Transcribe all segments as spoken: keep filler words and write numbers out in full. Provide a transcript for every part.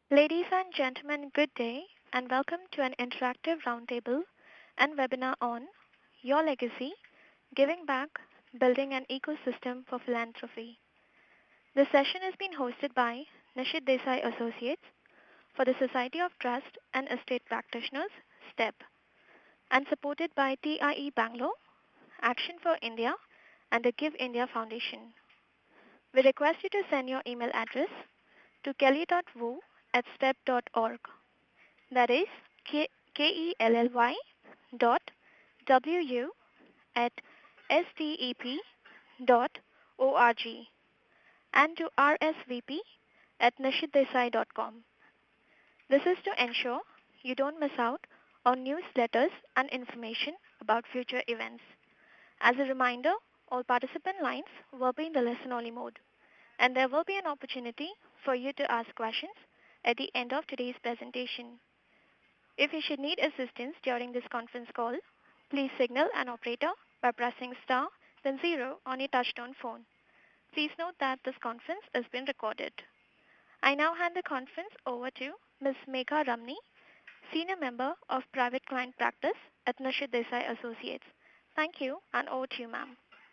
Ladies and gentlemen, good day and welcome to an interactive roundtable and webinar on Your Legacy, Giving Back, Building an Ecosystem for Philanthropy. This session is being hosted by Nishit Desai Associates for the Society of Trust and Estate Practitioners, STEP, and supported by T I E Bangalore, Action for India, and the Give India Foundation. We request you to send your email address to kelly.wu at step dot org. That is K- K-E-L-L-Y dot W-U at S-T-E-P dot O-R-G and to R S V P at nishitdesai dot com. This is to ensure you don't miss out on newsletters and information about future events. As a reminder, all participant lines will be in the listen-only mode, and there will be an opportunity for you to ask questions at the end of today's presentation. If you should need assistance during this conference call, please signal an operator by pressing star then zero on your touchtone phone. Please note that this conference is being recorded. I now hand the conference over to Miz Megha Ramni, Senior Member of Private Client Practice at Nishit Desai Associates. Thank you, and over to you, ma'am.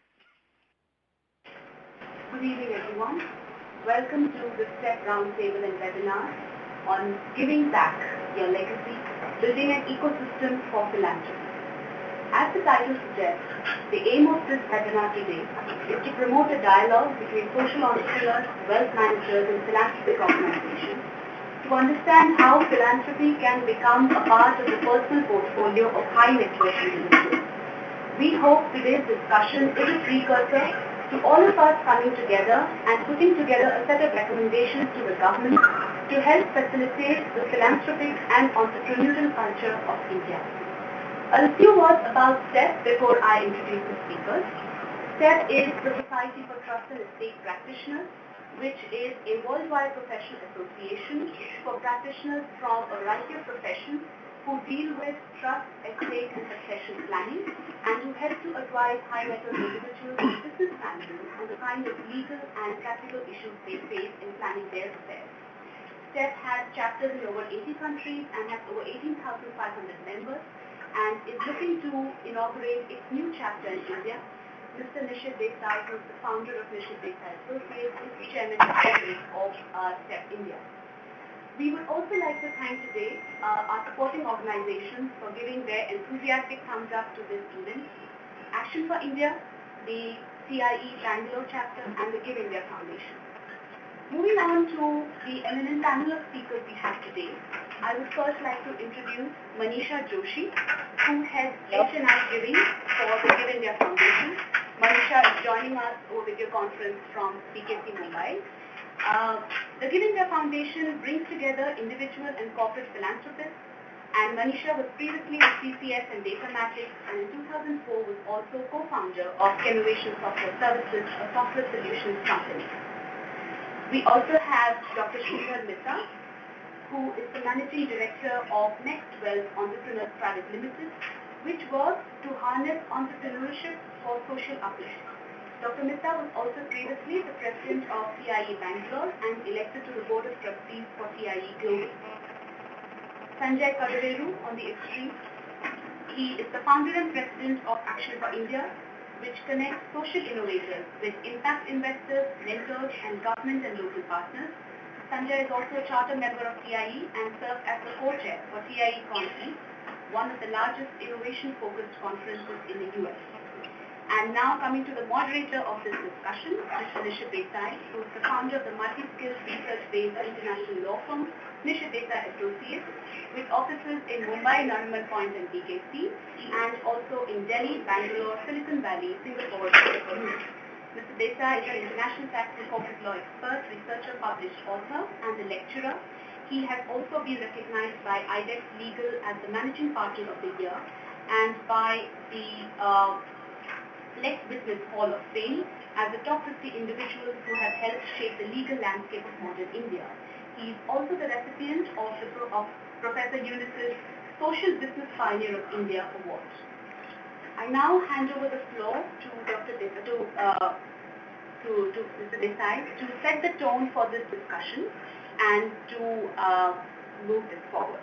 Good evening, everyone. Welcome to the STEP Roundtable and webinar on Giving Back, Your Legacy, Building an Ecosystem for Philanthropy. As the title suggests, the aim of this webinar today is to promote a dialogue between social entrepreneurs, wealth managers, and philanthropic organizations to understand how philanthropy can become a part of the personal portfolio of high net worth individuals. We hope today's discussion is a precursor to all of us coming together and putting together a set of recommendations to the government to help facilitate the philanthropic and entrepreneurial culture of India. A few words about STEP before I introduce the speakers. STEP is the Society for Trust and Estate Practitioners, which is a worldwide professional association for practitioners from a variety of professions who deal with trust, estate, and succession planning, and who help to advise high net worth individuals and business families on the kind of legal and practical issues they face in planning their affairs. STEP has chapters in over eighty countries and has over eighteen thousand five hundred members, and is looking to inaugurate its new chapter in India. Mister Nishit Desai, who is the founder of Nishit Desai Associates, is the chairman of uh, STEP India. We would also like to thank today uh, our supporting organizations for giving their enthusiastic thumbs up to this event: Action for India, the T I E Bangalore chapter, and the Give India Foundation. Moving on to the eminent panel of speakers we have today, I would first like to introduce Manisha Joshi, who heads H and I Giving for the Give India Foundation. Manisha is joining us over video conference from B K C Mumbai. Uh, the Give India Foundation brings together individual and corporate philanthropists, and Manisha was previously with C C S and Datamatics, and in two thousand four was also co-founder of Innovation Software Services, a software solutions company. We also have Doctor Sridhar Mitra, who is the Managing Director of Next Wealth Entrepreneurs Private Limited, which works to harness entrepreneurship for social uplift. Doctor Mitra was also previously the President of T I E Bangalore and elected to the Board of Trustees for T I E Global. Sanjay Kadaveru on the extreme. He is the founder and president of Action for India, which connects social innovators with impact investors, mentors, and government and local partners. Sanjay is also a charter member of T I E and serves as the co-chair for T I E Conference, one of the largest innovation-focused conferences in the U S. And now coming to the moderator of this discussion, Mister Nishit Desai, who is the founder of the multi-skilled research-based international law firm, Nishit Desai Associates, with offices in Mumbai, Nariman Point, and B K C, and also in Delhi, Bangalore, Silicon Valley, Singapore, and Mister Desai is an international tax and corporate law expert, researcher, published author, and a lecturer. He has also been recognized by I D E X Legal as the Managing Partner of the Year and by the uh, Lex Business Hall of Fame as the top fifty individuals who have helped shape the legal landscape of modern India. He is also the recipient of, the, of Professor Eunice's Social Business Pioneer of India Award. I now hand over the floor to Doctor Desai, to, uh, to, to Mister Desai to set the tone for this discussion. and to uh, move this forward.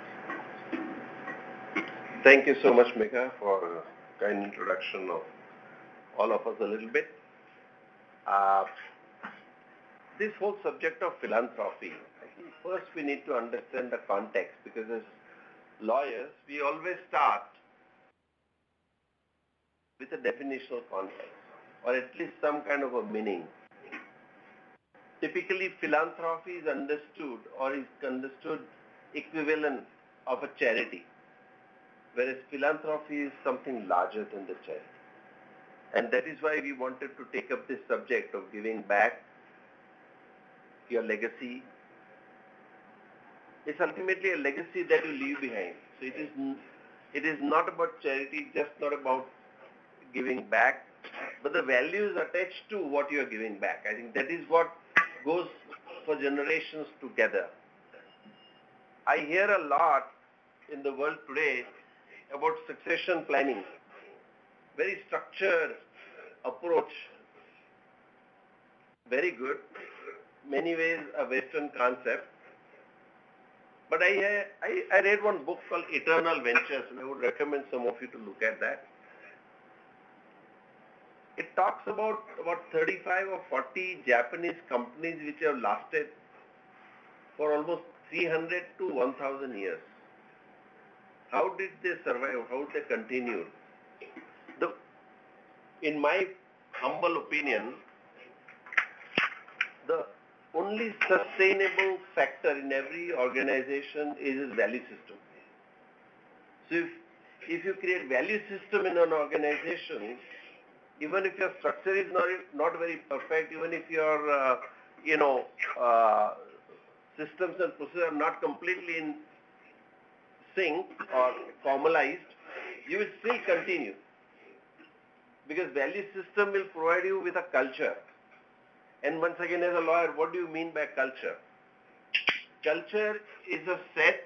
Thank you so much, Megha, for a kind introduction of all of us a little bit. Uh, this whole subject of philanthropy, I think first we need to understand the context, because as lawyers, we always start with a definitional context, or at least some kind of a meaning. Typically, philanthropy is understood or is understood equivalent of a charity, whereas philanthropy is something larger than the charity. And that is why we wanted to take up this subject of giving back your legacy. It's ultimately a legacy that you leave behind. So it is, it is not about charity, just not about giving back, but the values attached to what you are giving back. I think that is what goes for generations together. I hear a lot in the world today about succession planning, very structured approach, very good, many ways a Western concept. But I, I, I read one book called Eternal Ventures, and I would recommend some of you to look at that. It talks about about thirty-five or forty Japanese companies which have lasted for almost three hundred to one thousand years. How did they survive? How did they continue? The, in my humble opinion, the only sustainable factor in every organization is its value system. So if, if you create value system in an organization, even if your structure is not, not very perfect, even if your, uh, you know, uh, systems and procedures are not completely in sync or formalized, you will still continue. Because value system will provide you with a culture. And once again, as a lawyer, what do you mean by culture? Culture is a set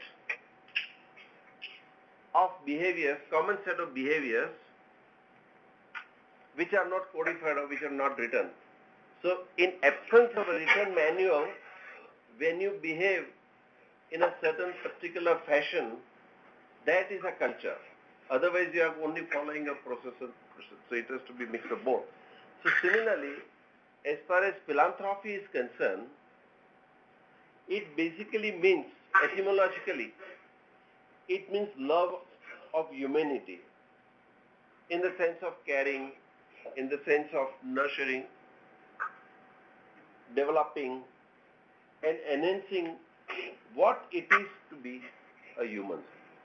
of behaviors, common set of behaviors, which are not codified or which are not written. So in absence of a written manual, when you behave in a certain particular fashion, that is a culture. Otherwise, you are only following a process. So it has to be mixed of both. So similarly, as far as philanthropy is concerned, it basically means, etymologically, it means love of humanity, in the sense of caring, in the sense of nurturing, developing, and enhancing what it is to be a human.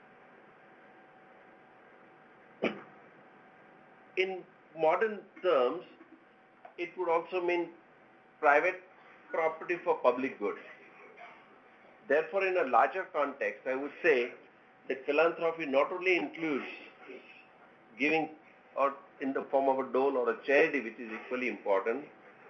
In modern terms, it would also mean private property for public good. Therefore, in a larger context, I would say that philanthropy not only includes giving or in the form of a dole or a charity, which is equally important,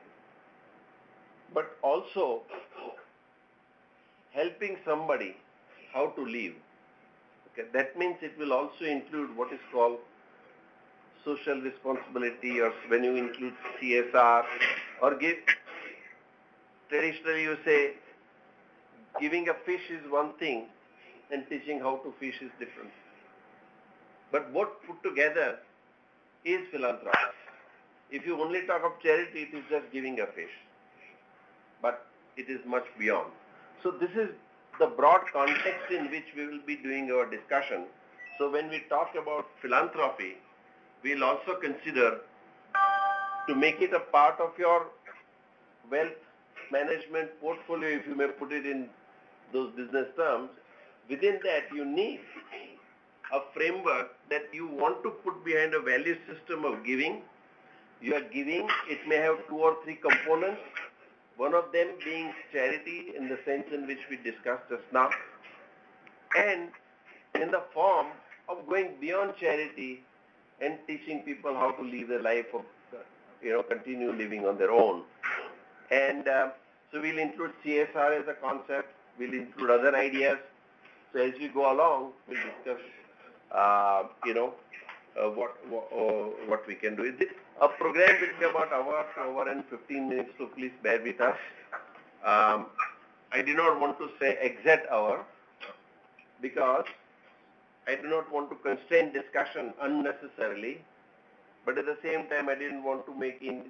but also helping somebody how to live. Okay, that means it will also include what is called social responsibility, or when you include C S R, or give, traditionally you say giving a fish is one thing and teaching how to fish is different. But both put together is philanthropy. If you only talk of charity, it is just giving a fish. But it is much beyond. So this is the broad context in which we will be doing our discussion. So when we talk about philanthropy, we'll also consider to make it a part of your wealth management portfolio, if you may put it in those business terms. Within that, you need a framework that you want to put behind a value system of giving. You are giving, it may have two or three components, one of them being charity in the sense in which we discussed just now, and in the form of going beyond charity and teaching people how to live their life, of, you know, continue living on their own. And uh, so we'll include C S R as a concept, we'll include other ideas. So as we go along, we'll discuss, uh, you know, uh, what what, uh, what we can do. A program will be about hour to hour and fifteen minutes, so please bear with us. Um, I did not want to say exact hour because I do not want to constrain discussion unnecessarily, but at the same time I didn't want to make in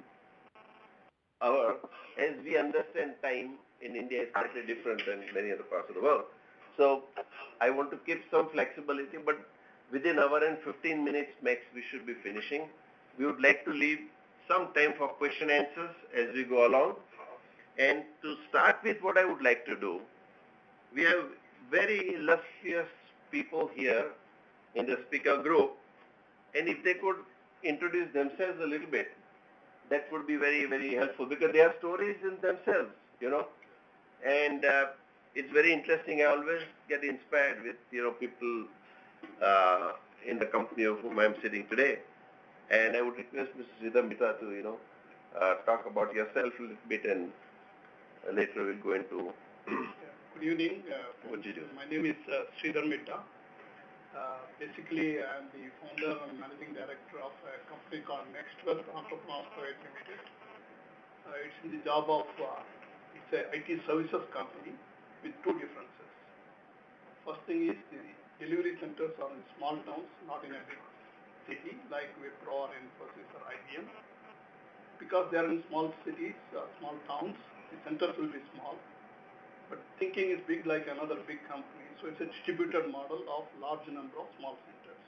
hour, as we understand time in India is slightly different than many other parts of the world. So I want to keep some flexibility, but within hour and fifteen minutes max we should be finishing. We would like to leave some time for question answers as we go along. And to start with, what I would like to do, we have very illustrious people here in the speaker group, and if they could introduce themselves a little bit, that would be very, very helpful, because they have stories in themselves, you know, and uh, it's very interesting. I always get inspired with, you know, people uh, in the company of whom I'm sitting today, and I would request Missus Sridhar Mitra to, you know, uh, talk about yourself a little bit, and uh, later we'll go into Good evening. Uh, what you do. My name is uh, Sridhar Mitra. Uh, basically, I'm the founder and managing director of a company called NextWealth Entrepreneurs Private Limited. Uh, it's in the job of, uh, it's a I T services company with two differences. First thing is the delivery centers are in small towns, not in a big city like Wipro or Infosys or I B M. Because they are in small cities, uh, small towns, the centers will be small. But thinking is big like another big company. So it's a distributed model of large number of small centers.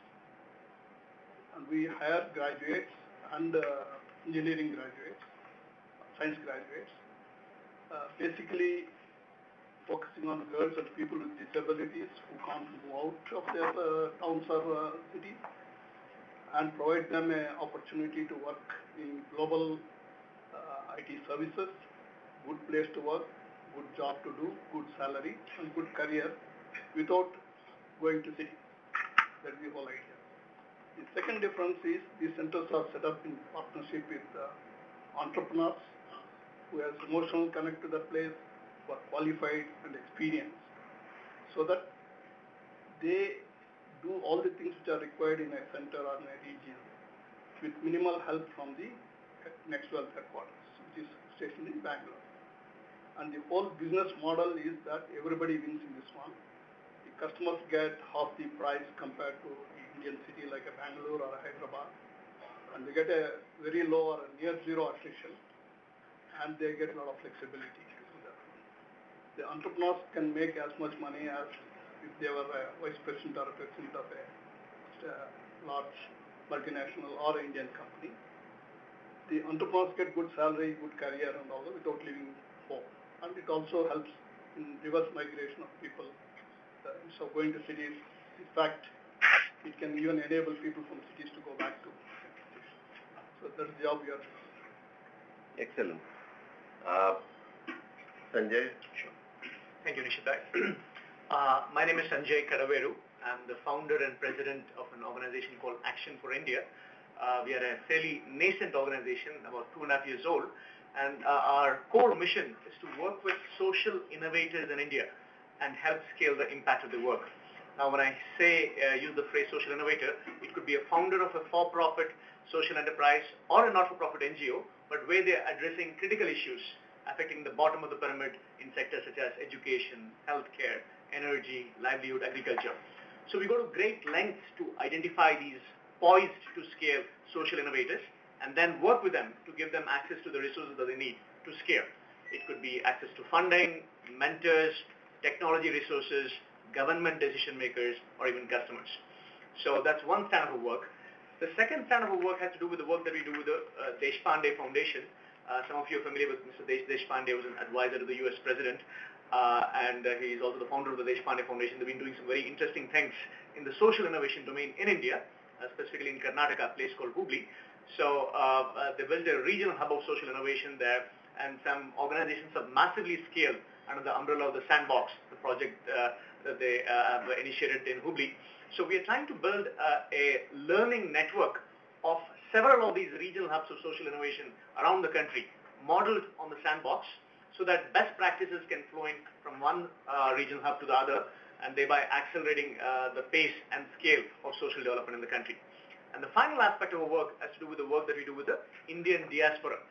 And we hire graduates and uh, engineering graduates, science graduates, uh, basically focusing on girls and people with disabilities who can't move out of their uh, towns or uh, cities, and provide them an opportunity to work in global uh, I T services, good place to work, good job to do, good salary, and good career without going to city. That's the whole idea. The second difference is these centers are set up in partnership with uh, entrepreneurs who have emotional connect to that place, who are qualified and experienced, so that they do all the things which are required in a center or in a region with minimal help from the NextWealth headquarters, which is stationed in Bangalore. And the whole business model is that everybody wins in this one. The customers get half the price compared to the Indian city like a Bangalore or a Hyderabad. And they get a very low or a near zero attrition. And they get a lot of flexibility to do that. The entrepreneurs can make as much money as if they were a vice president or a president of a, a large multinational or Indian company. The entrepreneurs get good salary, good career and all that without leaving home. And it also helps in reverse migration of people uh, instead of going to cities. In fact, it can even enable people from cities to go back to cities. So that's the job we are doing. Excellent. Uh, Sanjay? Sure. Thank you, Nishit. uh, my name is Sanjay Karaveru. I'm the founder and president of an organization called Action for India. Uh, we are a fairly nascent organization, about two and a half years old. And uh, our core mission is to work with social innovators in India and help scale the impact of the work. Now, when I say uh, use the phrase social innovator, it could be a founder of a for-profit social enterprise or a not-for-profit N G O, but where they're addressing critical issues affecting the bottom of the pyramid in sectors such as education, healthcare, energy, livelihood, agriculture. So we go to great lengths to identify these poised to scale social innovators, and then work with them to give them access to the resources that they need to scale. It could be access to funding, mentors, technology resources, government decision makers, or even customers. So that's one strand of work. The second strand of work has to do with the work that we do with the uh, Deshpande Foundation. Uh, some of you are familiar with Mister Desh Deshpande, who was an advisor to the U S President, uh, and uh, he is also the founder of the Deshpande Foundation. They've been doing some very interesting things in the social innovation domain in India, uh, specifically in Karnataka, a place called Hubli. So uh, uh, they built a regional hub of social innovation there, and some organizations have massively scaled under the umbrella of the Sandbox, the project uh, that they uh, have initiated in Hubli. So we are trying to build uh, a learning network of several of these regional hubs of social innovation around the country, modeled on the Sandbox, so that best practices can flow in from one uh, regional hub to the other, and thereby accelerating uh, the pace and scale of social development in the country. And the final aspect of our work has to do with the work that we do with the Indian diaspora.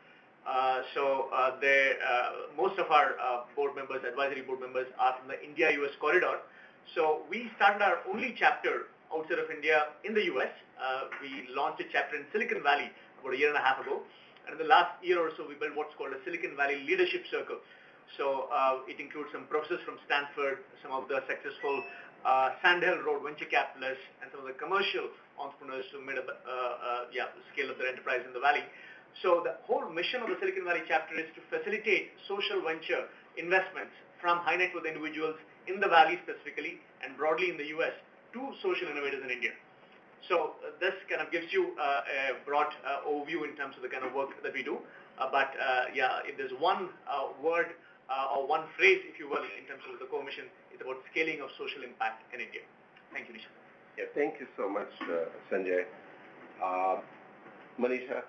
Uh, so uh, they, uh, most of our uh, board members, advisory board members, are from the India-U S corridor. So we started our only chapter outside of India in the U S. Uh, we launched a chapter in Silicon Valley about a year and a half ago. And in the last year or so, we built what's called a Silicon Valley Leadership Circle. So uh, it includes some professors from Stanford, some of the successful uh, Sandhill Road venture capitalists, and some of the commercial entrepreneurs who made a uh, uh, yeah, scale of their enterprise in the valley. So the whole mission of the Silicon Valley chapter is to facilitate social venture investments from high net worth individuals in the valley specifically and broadly in the U S to social innovators in India. So uh, this kind of gives you uh, a broad uh, overview in terms of the kind of work that we do. Uh, but uh, yeah, if there's one uh, word uh, or one phrase, if you will, in terms of the core mission, it's about scaling of social impact in India. Thank you, Nisha. Yeah, thank you so much, uh, Sanjay. Uh, Manisha?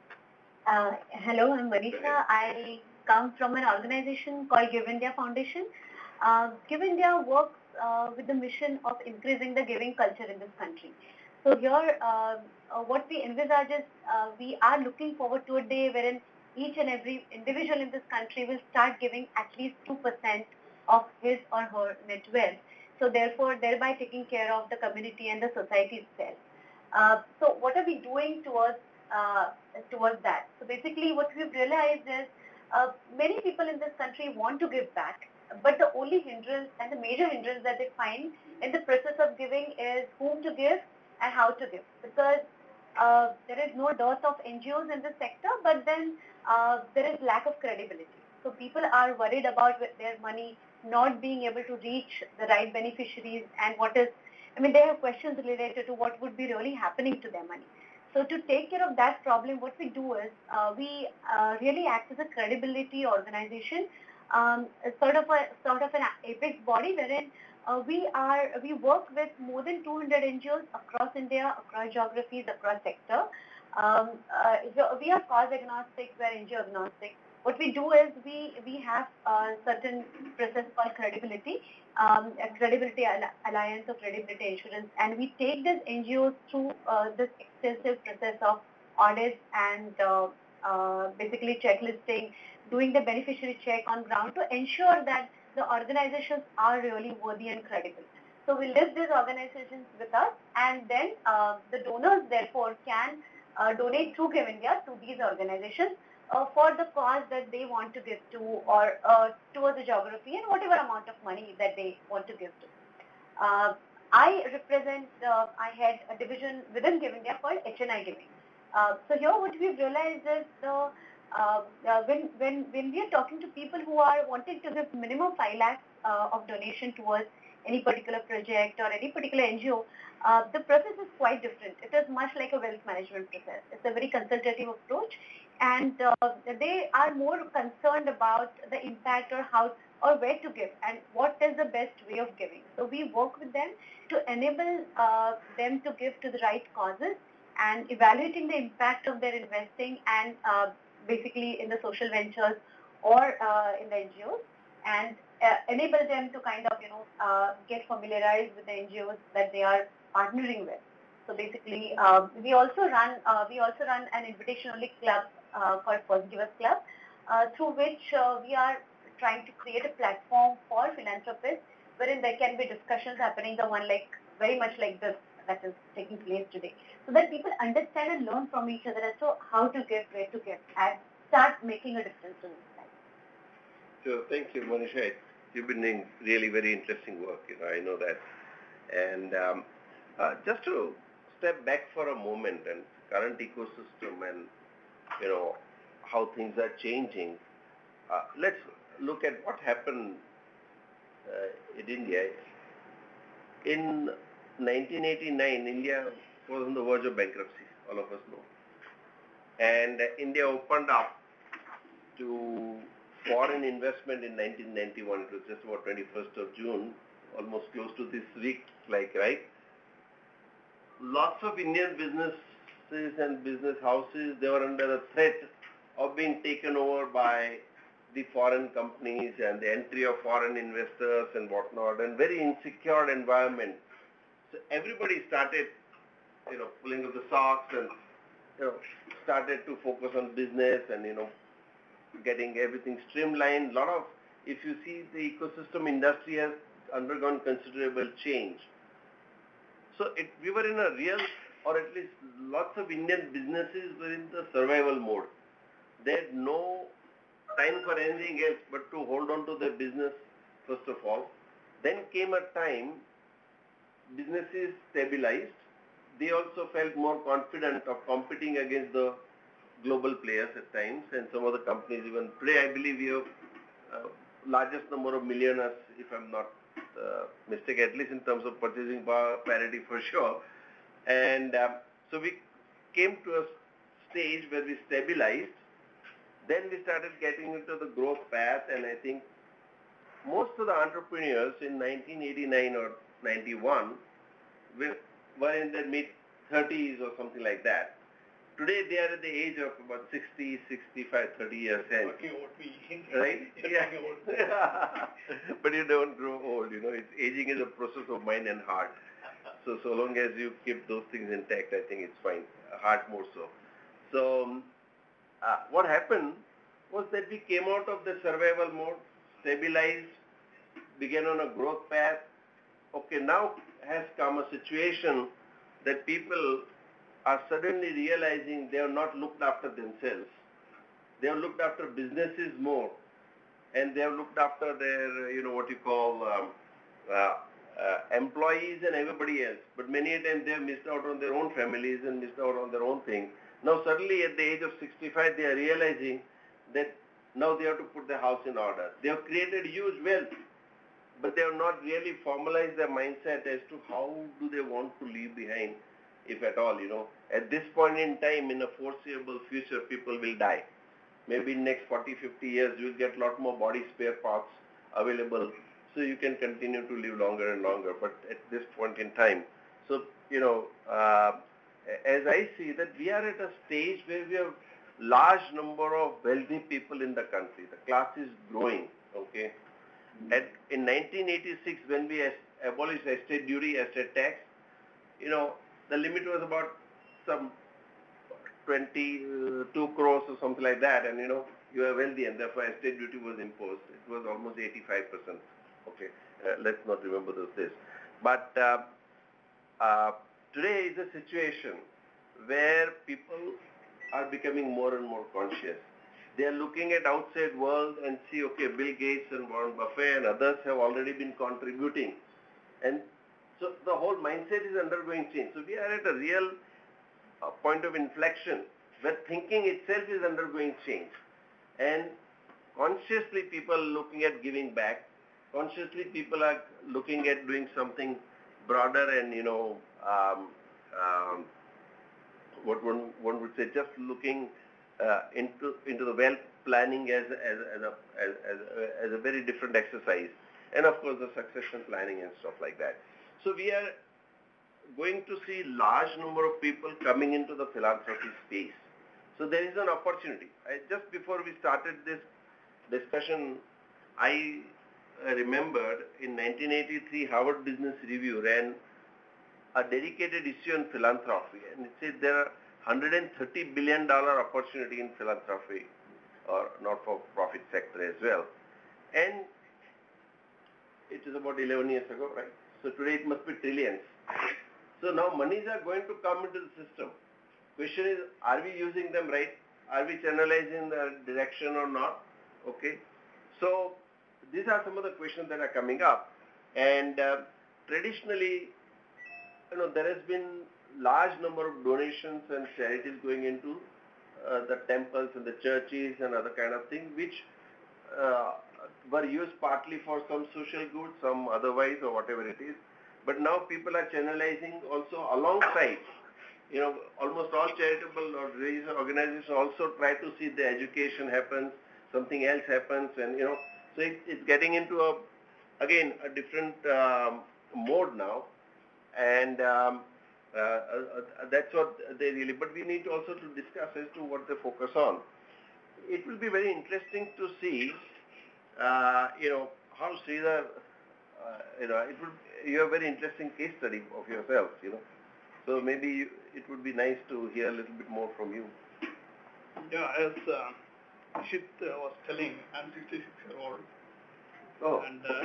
Uh, hello, I'm Manisha. I come from an organization called Give India Foundation. Uh, Give India works uh, with the mission of increasing the giving culture in this country. So here, uh, uh, what we envisage is uh, we are looking forward to a day wherein each and every individual in this country will start giving at least two percent of his or her net wealth. So therefore, thereby taking care of the community and the society itself. Uh, so what are we doing towards uh, towards that? So basically, what we've realized is uh, many people in this country want to give back, but the only hindrance and the major hindrance that they find in the process of giving is whom to give and how to give, because uh, there is no dearth of N G Os in this sector, but then uh, there is lack of credibility. So people are worried about their money not being able to reach the right beneficiaries, and what is, I mean, they have questions related to what would be really happening to their money. So to take care of that problem, what we do is uh, we uh, really act as a credibility organization, um, sort of a sort of an apex body wherein uh, we are we work with more than two hundred N G Os across India, across geographies, across sector. Um, uh, we are cause agnostic, we are N G O agnostic. What we do is we we have a certain process called credibility, um, a credibility alliance or credibility insurance, and we take these N G Os through uh, this extensive process of audits and uh, uh, basically checklisting, doing the beneficiary check on ground to ensure that the organizations are really worthy and credible. So we list these organizations with us, and then uh, the donors therefore can uh, donate through Give India to these organizations Uh, for the cause that they want to give to, or uh, towards the geography and whatever amount of money that they want to give to. Uh, I represent, uh, I had a division within Give India called H N I Giving. Uh, so here what we've realized is the, uh, uh, when, when, when we are talking to people who are wanting to give minimum five lakhs uh, of donation towards any particular project or any particular N G O, uh, the process is quite different. It is much like a wealth management process. It's a very consultative approach. And uh, they are more concerned about the impact or how or where to give and what is the best way of giving. So we work with them to enable uh, them to give to the right causes and evaluating the impact of their investing and uh, basically in the social ventures or uh, in the N G Os, and uh, enable them to kind of, you know, uh, get familiarized with the N G Os that they are partnering with. So basically, uh, we also run uh, we also run an invitation-only club uh, called First Givers Club, uh, through which uh, we are trying to create a platform for philanthropists, wherein there can be discussions happening, the one like very much like this that is taking place today, so that people understand and learn from each other as to how to give, where to give, and start making a difference in life. So thank you, Manisha. You've been doing really very interesting work. You know, I know that. And um, uh, just to step back for a moment and current ecosystem and, you know, how things are changing, uh, let's look at what happened uh, in India. In nineteen eighty-nine, India was on the verge of bankruptcy, all of us know. And uh, India opened up to foreign investment in nineteen ninety-one. It was just about twenty-first of June, almost close to this week, like, right? Lots of Indian businesses and business houses, they were under the threat of being taken over by the foreign companies and the entry of foreign investors and whatnot, and very insecure environment. So everybody started, you know, pulling up the socks and, you know, started to focus on business and, you know, getting everything streamlined. Lot of, if you see, the ecosystem industry has undergone considerable change. So it, we were in a real, or at least lots of Indian businesses were in the survival mode. They had no time for anything else but to hold on to their business first of all. Then came a time, businesses stabilized. They also felt more confident of competing against the global players at times, and some of the companies even today, I believe we have uh, largest number of millionaires, if I'm not uh, mistaken, at least in terms of purchasing power parity for sure. And um, so we came to a stage where we stabilized. Then we started getting into the growth path, and I think most of the entrepreneurs in nineteen eighty-nine or ninety-one were, were in their mid thirties or something like that. Today they are at the age of about sixty, sixty-five, thirty years old. Talking about me. Right? Yeah. Yeah. But you don't grow old, you know. It's, aging is a process of mind and heart. So, so long as you keep those things intact, I think it's fine. Heart more so. So, um, uh, what happened was that we came out of the survival mode, stabilized, began on a growth path. Okay, now has come a situation that people are suddenly realizing they have not looked after themselves. They have looked after businesses more, and they have looked after their, you know, what you call um, uh, uh, employees and everybody else. But many a times they have missed out on their own families and missed out on their own thing. Now suddenly at the age of sixty-five, they are realizing that now they have to put their house in order. They have created huge wealth, but they have not really formalized their mindset as to how do they want to leave behind, if at all, you know. At this point in time, in a foreseeable future, people will die. Maybe in next forty, fifty years, you will get a lot more body spare parts available, so you can continue to live longer and longer. But at this point in time, so, you know, uh, as I see that we are at a stage where we have large number of wealthy people in the country. The class is growing, okay. At, in nineteen eighty-six, when we abolished estate duty, estate tax, you know, the limit was about some twenty-two crores or something like that, and you know, you are wealthy, and therefore estate duty was imposed. It was almost eighty-five percent. Okay, uh, let's not remember those days. But uh, uh, today is a situation where people are becoming more and more conscious. They are looking at outside world and see, okay, Bill Gates and Warren Buffett and others have already been contributing. And so the whole mindset is undergoing change. So we are at a real uh, point of inflection where thinking itself is undergoing change. And consciously people are looking at giving back. Consciously people are looking at doing something broader and, you know, um, um, what one, one would say, just looking uh, into into the wealth planning as as as a as, as a as a very different exercise, and of course the succession planning and stuff like that. So we are going to see large number of people coming into the philanthropy space. So there is an opportunity. I, just before we started this discussion, I uh, remembered in nineteen eighty-three Harvard Business Review ran a dedicated issue on philanthropy, and it said there are one hundred thirty billion dollars opportunity in philanthropy or not-for-profit sector as well. And it is about eleven years ago, right? So today it must be trillions. So now monies are going to come into the system. Question is, are we using them right? Are we channelizing the direction or not? Okay. So these are some of the questions that are coming up. And uh, traditionally, you know, there has been large number of donations and charities going into uh, the temples and the churches and other kind of thing, which uh, were used partly for some social good, some otherwise or whatever it is. But now people are channelizing also alongside. You know, almost all charitable or religious organizations also try to see the education happens, something else happens, and you know, so it, it's getting into a, again, a different um, mode now. And um, uh, uh, that's what they really, but we need also to discuss as to what they focus on. It will be very interesting to see, uh, you know, how Sridhar, uh, you know, it would, you have a very interesting case study of yourself, you know. So maybe you, it would be nice to hear a little bit more from you. Yeah, as uh, Nishit uh, was telling, I'm sixty-six year old. Oh. And uh,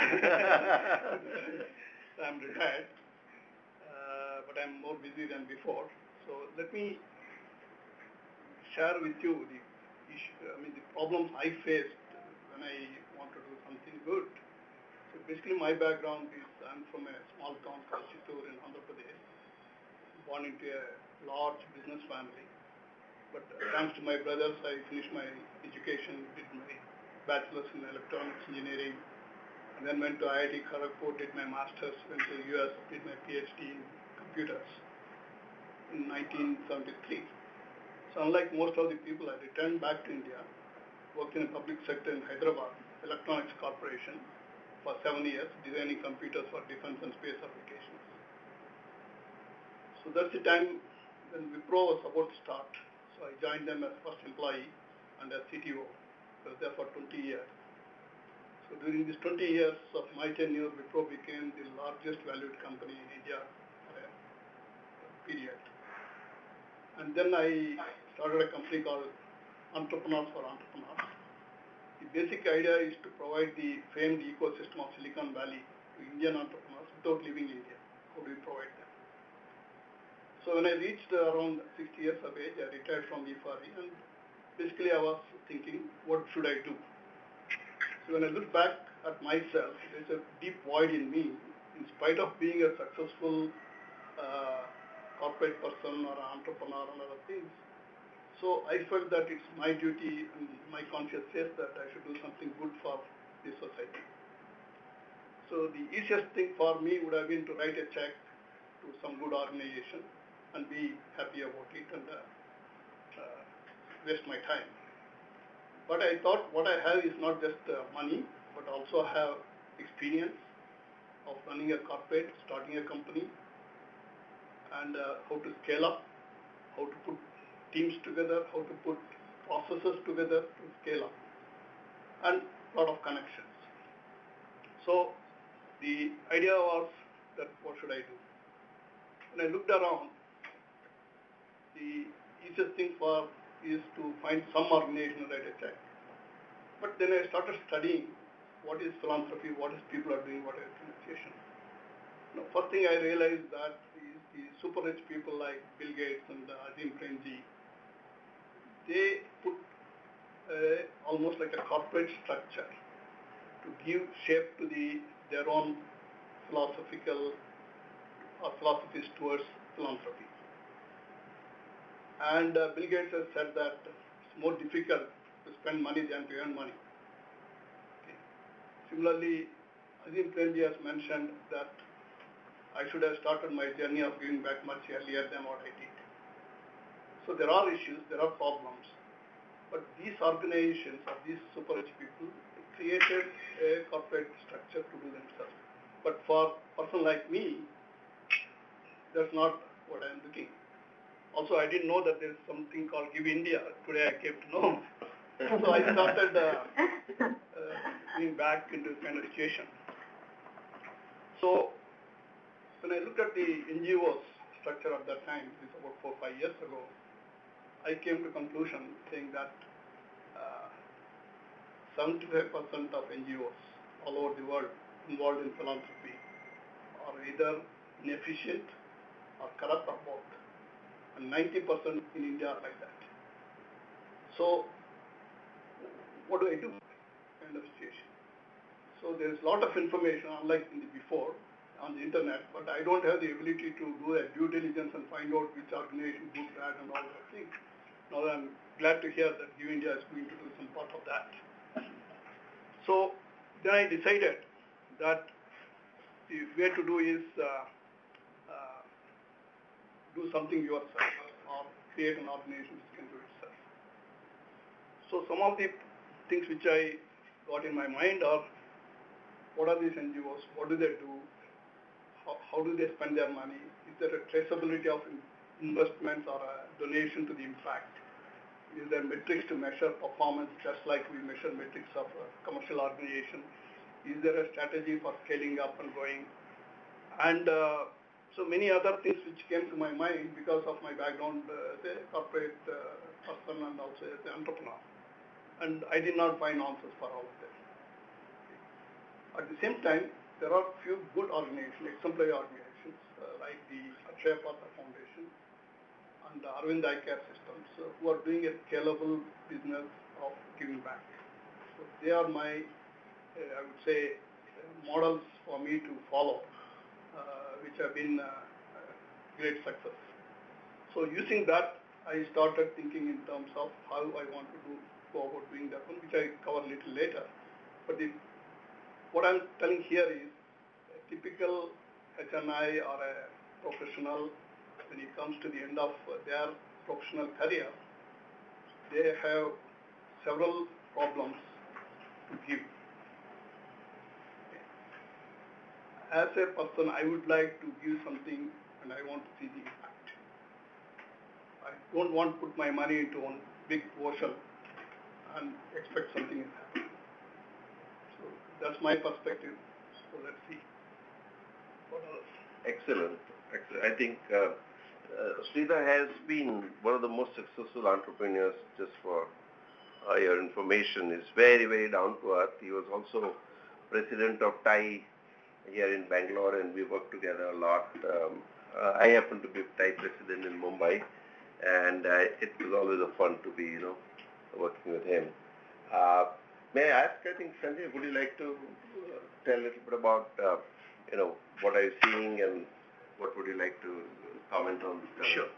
I'm retired, uh, but I'm more busy than before. So let me share with you the issue, I mean the problems I faced when I want to do something good. So basically my background is I'm from a small town called Chittoor in Andhra Pradesh, born into a large business family. But uh, thanks to my brothers, I finished my education, did my bachelor's in electronics engineering, and then went to I I T Kharagpur, did my master's, went to U S, did my PhD in computers in nineteen seventy-three. So unlike most of the people, I returned back to India, worked in the public sector in Hyderabad, Electronics Corporation, for seven years, designing computers for defense and space applications. So that's the time when Wipro was about to start. So I joined them as first employee and as C T O. I was there for twenty years. So during these twenty years of my tenure, Wipro became the largest valued company in India for a period. And then I started a company called Entrepreneurs for Entrepreneurs. The basic idea is to provide the famed ecosystem of Silicon Valley to Indian entrepreneurs without leaving India. How do we provide them? So when I reached around sixty years of age, I retired from E F R E, and basically I was thinking, what should I do? So when I look back at myself, there's a deep void in me, in spite of being a successful uh, corporate person or an entrepreneur and other things. So I felt that it's my duty, and my conscience says that I should do something good for the society. So the easiest thing for me would have been to write a check to some good organization and be happy about it and uh, uh, waste my time. But I thought what I have is not just uh, money, but also have experience of running a corporate, starting a company, and uh, how to scale up, how to put teams together, how to put processes together to scale up, and a lot of connections. So the idea was that what should I do? When I looked around, the easiest thing for is to find some organization and write a check. But then I started studying what is philanthropy, what is people are doing, what is organization. Now, first thing I realized that is the super rich people like Bill Gates and uh, Azim Premji, they put uh, almost like a corporate structure to give shape to the their own philosophical or philosophies towards philanthropy. And uh, Bill Gates has said that it's more difficult to spend money than to earn money. Okay. Similarly, Azim Premji has mentioned that I should have started my journey of giving back much earlier than what I did. So there are issues, there are problems, but these organizations or these super rich people created a corporate structure to do themselves. But for a person like me, that's not what I'm looking. Also, I didn't know that there's something called Give India. Today I came to know. So I started uh, uh, going back into this kind of situation. So when I looked at the N G Os structure at that time, it's about four or five years ago, I came to conclusion saying that uh, seventy-five percent of N G Os all over the world involved in philanthropy are either inefficient or corrupt or both. And ninety percent in India are like that. So what do I do? Kind of situation. So there is a lot of information, unlike in the before, on the internet, but I don't have the ability to do a due diligence and find out which organization did that and all that things. Now I'm glad to hear that Give India is going to do some part of that. So then I decided that the way to do is uh, uh, do something yourself or create an organization which can do itself. So some of the things which I got in my mind are, what are these N G Os, what do they do, how, how do they spend their money, is there a traceability of investments or a donation to the impact, is there metrics to measure performance just like we measure metrics of a commercial organization, is there a strategy for scaling up and going, and uh, so many other things which came to my mind because of my background uh, as a corporate uh, person and also as an entrepreneur. and I did not find answers for all of them. At the same time, there are few good organizations, exemplary organizations, uh, like the Akshaya Patra Foundation and the Arvind Eye Care Systems, uh, who are doing a scalable business of giving back. So they are my, uh, I would say, uh, models for me to follow, uh, which have been uh, uh, great success. So using that, I started thinking in terms of how I want to do, go about doing that one, which I cover a little later. But the, what I'm telling here is a typical H N I or a professional, when it comes to the end of their professional career, they have several problems to give. As a person, I would like to give something and I want to see the impact. I don't want to put my money into one big ocean and expect something to happen. So that's my perspective. So let's see. What else? Excellent. Excellent. I think uh, uh, Sridhar has been one of the most successful entrepreneurs. Just for uh, your information, is very, very down to earth. He was also president of T I here in Bangalore, and we worked together a lot. Um, uh, I happen to be T I president in Mumbai, and uh, it was always a fun to be, you know, working with him. Uh, may I ask, I think, Sanjay, would you like to uh, tell a little bit about, uh, you know, what are you seeing and what would you like to comment on? Uh, sure.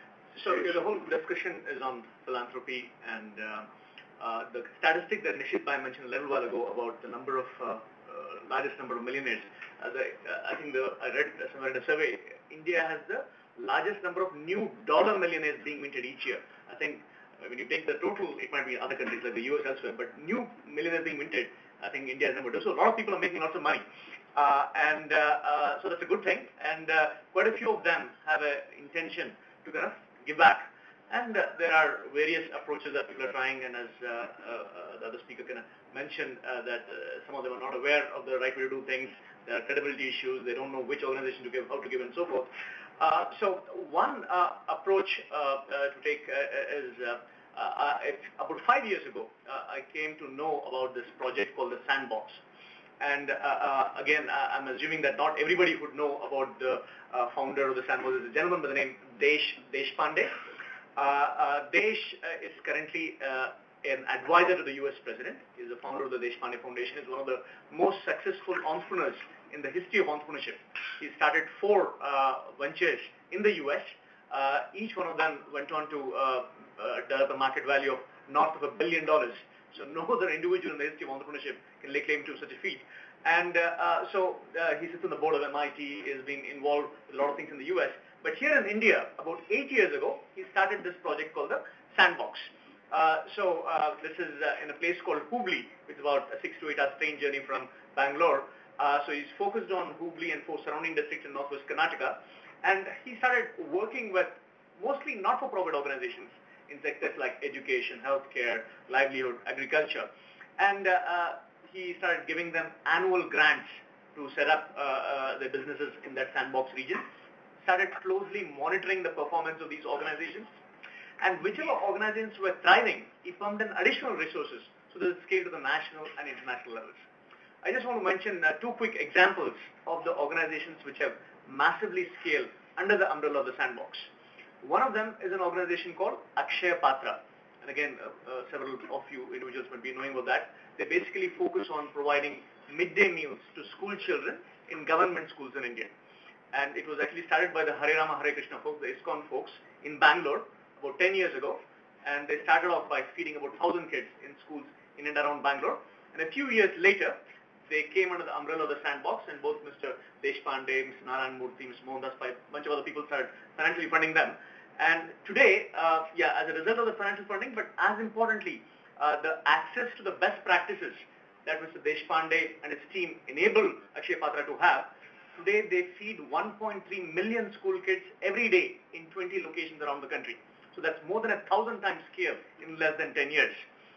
So yeah, the whole discussion is on philanthropy, and uh, uh, the statistic that Nishit Bhai mentioned a little while ago about the number of uh, uh, largest number of millionaires. As I, uh, I think the, I read somewhere in a survey, India has the largest number of new dollar millionaires being minted each year. I think uh, when you take the total, it might be other countries like the U S elsewhere, but new millionaires being minted, I think India is number two. So a lot of people are making lots of money. Uh, and uh, uh, so that's a good thing. And uh, quite a few of them have an intention to kind of give back. And uh, there are various approaches that people are trying, and as uh, uh, the other speaker kind of mentioned, uh, that uh, some of them are not aware of the right way to do things. There are credibility issues. They don't know which organization to give, how to give, and so forth. Uh, so one uh, approach uh, uh, to take uh, is, uh, uh, if, about five years ago, uh, I came to know about this project called the Sandbox. And uh, uh, again, uh, I'm assuming that not everybody would know about the uh, founder of the Sandbox. Is a gentleman by the name Desh Deshpande. Uh, uh, Desh uh, is currently uh, an advisor to the U S president. He's the founder of the Deshpande Foundation. He's one of the most successful entrepreneurs in the history of entrepreneurship. He started four uh, ventures in the U S. Uh, each one of them went on to uh, uh, develop a market value of north of a billion dollars. So no other individual in the history of entrepreneurship can lay claim to such a feat. And uh, uh, so uh, he sits on the board of M I T, has been involved with a lot of things in the U S. But here in India, about eight years ago, he started this project called the Sandbox. Uh, so uh, this is uh, in a place called Hubli, which is about a six to eight hour train journey from Bangalore. Uh, so he's focused on Hubli and four surrounding districts in northwest Karnataka. And he started working with mostly not-for-profit organizations in sectors like education, healthcare, livelihood, agriculture. And uh, uh, he started giving them annual grants to set up uh, uh, their businesses in that Sandbox region. Started closely monitoring the performance of these organizations. And whichever organizations were thriving, he pumped in additional resources so that it scaled to the national and international levels. I just want to mention uh, two quick examples of the organizations which have massively scaled under the umbrella of the Sandbox. One of them is an organization called Akshaya Patra. And again, uh, uh, several of you individuals might be knowing about that. They basically focus on providing midday meals to school children in government schools in India. And it was actually started by the Hare Rama Hare Krishna folks, the ISKCON folks in Bangalore about ten years ago. And they started off by feeding about one thousand kids in schools in and around Bangalore. And a few years later, they came under the umbrella of the Sandbox, and both Mister Deshpande, Mister Narayan Murthy, Mister Mohandas Pai, a bunch of other people started financially funding them. And today, uh, yeah, as a result of the financial funding, but as importantly, uh, the access to the best practices that Mister Deshpande and his team enabled Akshaya Patra to have, today they feed one point three million school kids every day in twenty locations around the country. So that's more than a thousand times scale in less than ten years.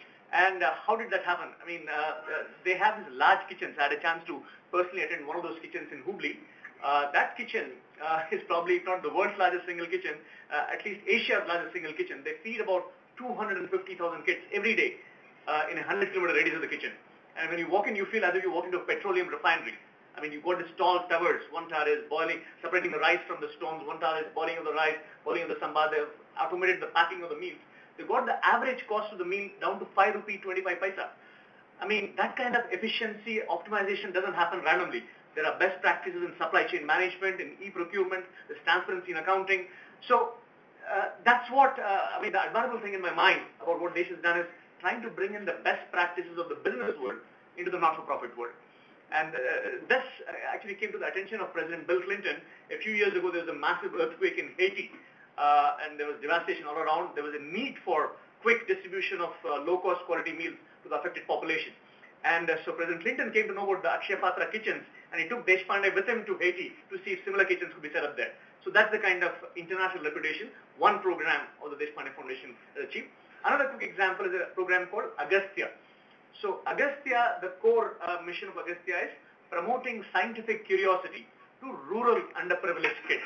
And uh, how did that happen? I mean, uh, uh, they have these large kitchens. I had a chance to personally attend one of those kitchens in Hubli. Uh, that kitchen uh, is probably, if not the world's largest single kitchen, uh, at least Asia's largest single kitchen. They feed about two hundred fifty thousand kids every day uh, in a hundred kilometer radius of the kitchen. And when you walk in, you feel as if you walk into a petroleum refinery. I mean, you've got these tall towers. One tower is boiling, separating the rice from the stones. One tower is boiling of the rice, boiling of the sambar. They've automated the packing of the meals. They've got the average cost of the meal down to five rupee twenty-five paisa. I mean, that kind of efficiency optimization doesn't happen randomly. There are best practices in supply chain management, in e-procurement, there's transparency in accounting. So uh, that's what, uh, I mean, the admirable thing in my mind about what Desh has done is trying to bring in the best practices of the business world into the not-for-profit world. And uh, this uh, actually came to the attention of President Bill Clinton. A few years ago, there was a massive earthquake in Haiti, uh, and there was devastation all around. There was a need for quick distribution of uh, low-cost quality meals to the affected population. And uh, so President Clinton came to know about the Akshaya Patra kitchens, and he took Deshpande with him to Haiti to see if similar kitchens could be set up there. So that's the kind of international reputation one program of the Deshpande Foundation achieved. Another quick example is a program called Agastya. So Agastya, the core uh, mission of Agastya is promoting scientific curiosity to rural underprivileged kids.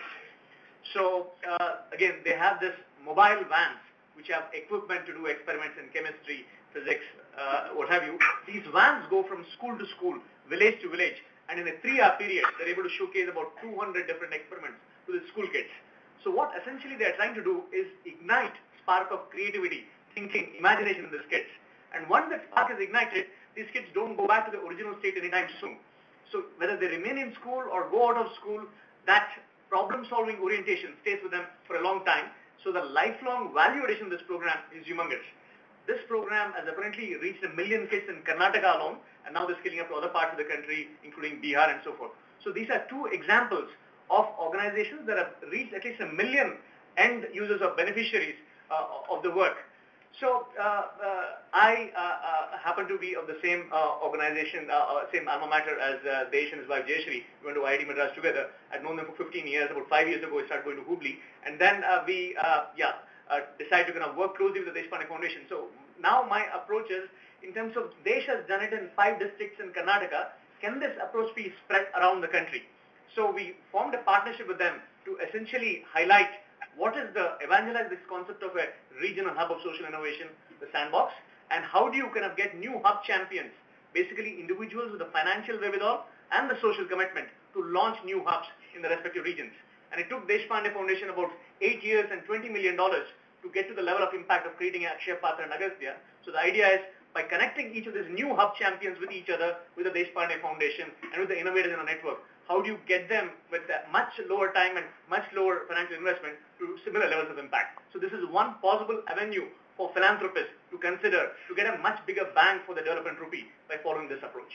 So uh, again, they have this mobile vans which have equipment to do experiments in chemistry, physics, uh, what have you. These vans go from school to school, village to village, and in a three-hour period, they're able to showcase about two hundred different experiments to the school kids. So what essentially they're trying to do is ignite spark of creativity, thinking, imagination in these kids. And once that spark is ignited, these kids don't go back to the original state anytime soon. So whether they remain in school or go out of school, that problem-solving orientation stays with them for a long time. So the lifelong value addition of this program is humongous. This program has apparently reached a million kids in Karnataka alone, and now they're scaling up to other parts of the country, including Bihar and so forth. So these are two examples of organizations that have reached at least a million end users or beneficiaries uh, of the work. So uh, uh, I uh, uh, happen to be of the same uh, organization, uh, same alma mater as uh, Desh and his wife Jayashree. We went to I I T Madras together. I'd known them for fifteen years. About five years ago, I started going to Hubli. And then uh, we, uh, yeah, uh, decided to kind of work closely with the Deshpande Foundation. So now my approach is, in terms of Desh has done it in five districts in Karnataka, can this approach be spread around the country? So we formed a partnership with them to essentially highlight what is the, evangelize this concept of a regional hub of social innovation, the sandbox, and how do you kind of get new hub champions, basically individuals with the financial wherewithal and the social commitment to launch new hubs in the respective regions. And it took Deshpande Foundation about eight years and twenty million dollars to get to the level of impact of creating Akshaya Patra and Agastya. So the idea is, by connecting each of these new hub champions with each other, with the Deshpande Foundation and with the innovators in our network, how do you get them with a much lower time and much lower financial investment to similar levels of impact? So this is one possible avenue for philanthropists to consider to get a much bigger bang for the development rupee by following this approach.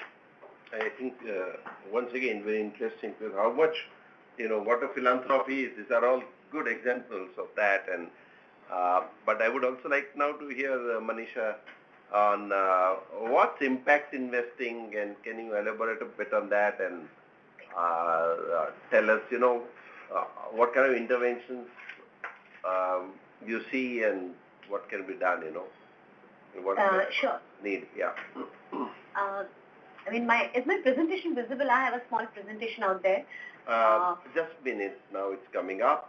I think, uh, once again, very interesting, because how much, you know, what a philanthropy is. These are all good examples of that. And uh, but I would also like now to hear uh, Manisha on uh, what's impact investing, and can you elaborate a bit on that and uh, uh, tell us, you know, uh, what kind of interventions um, you see and what can be done, you know, what Uh, sure. need, yeah. Uh, I mean, my is my presentation visible? I have a small presentation out there. Uh, Uh, just minutes now, it's coming up.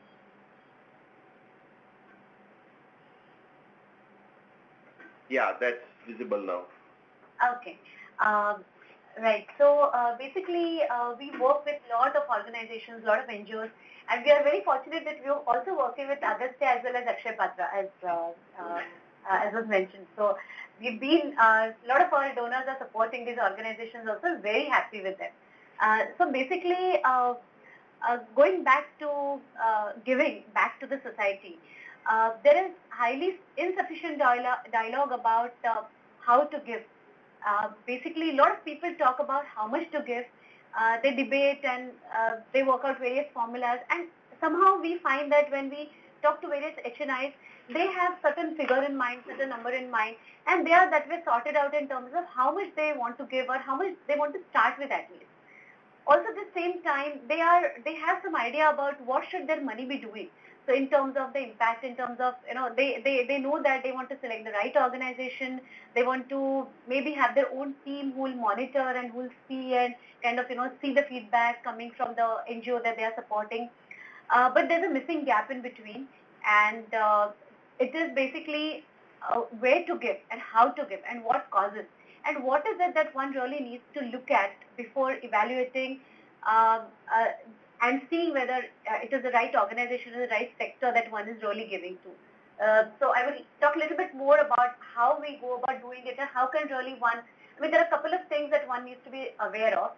Yeah, that's visible now. Okay. Um, right. So uh, basically, uh, we work with a lot of organizations, a lot of N G Os, and we are very fortunate that we are also working with Agastya as well as Akshaya Patra, as uh, uh, uh, as was mentioned. So we've been uh, a lot of our donors are supporting these organizations. Also, very happy with them. Uh, so basically, uh, uh, going back to uh, giving back to the society. Uh, there is highly insufficient dialogue, dialogue about uh, how to give. Uh, basically, a lot of people talk about how much to give. Uh, they debate and uh, they work out various formulas. And somehow we find that when we talk to various H N Is, they have certain figure in mind, certain number in mind, and they are that way sorted out in terms of how much they want to give or how much they want to start with at least. Also, at the same time, they are they have some idea about what should their money be doing. So in terms of the impact, in terms of, you know, they, they, they know that they want to select the right organization. They want to maybe have their own team who will monitor and who will see and kind of, you know, see the feedback coming from the N G O that they are supporting. Uh, but there's a missing gap in between. And uh, it is basically uh, where to give and how to give and what causes, and what is it that one really needs to look at before evaluating uh, uh, and seeing whether uh, it is the right organization or the right sector that one is really giving to. Uh, so I will talk a little bit more about how we go about doing it and how can really one, I mean, there are a couple of things that one needs to be aware of.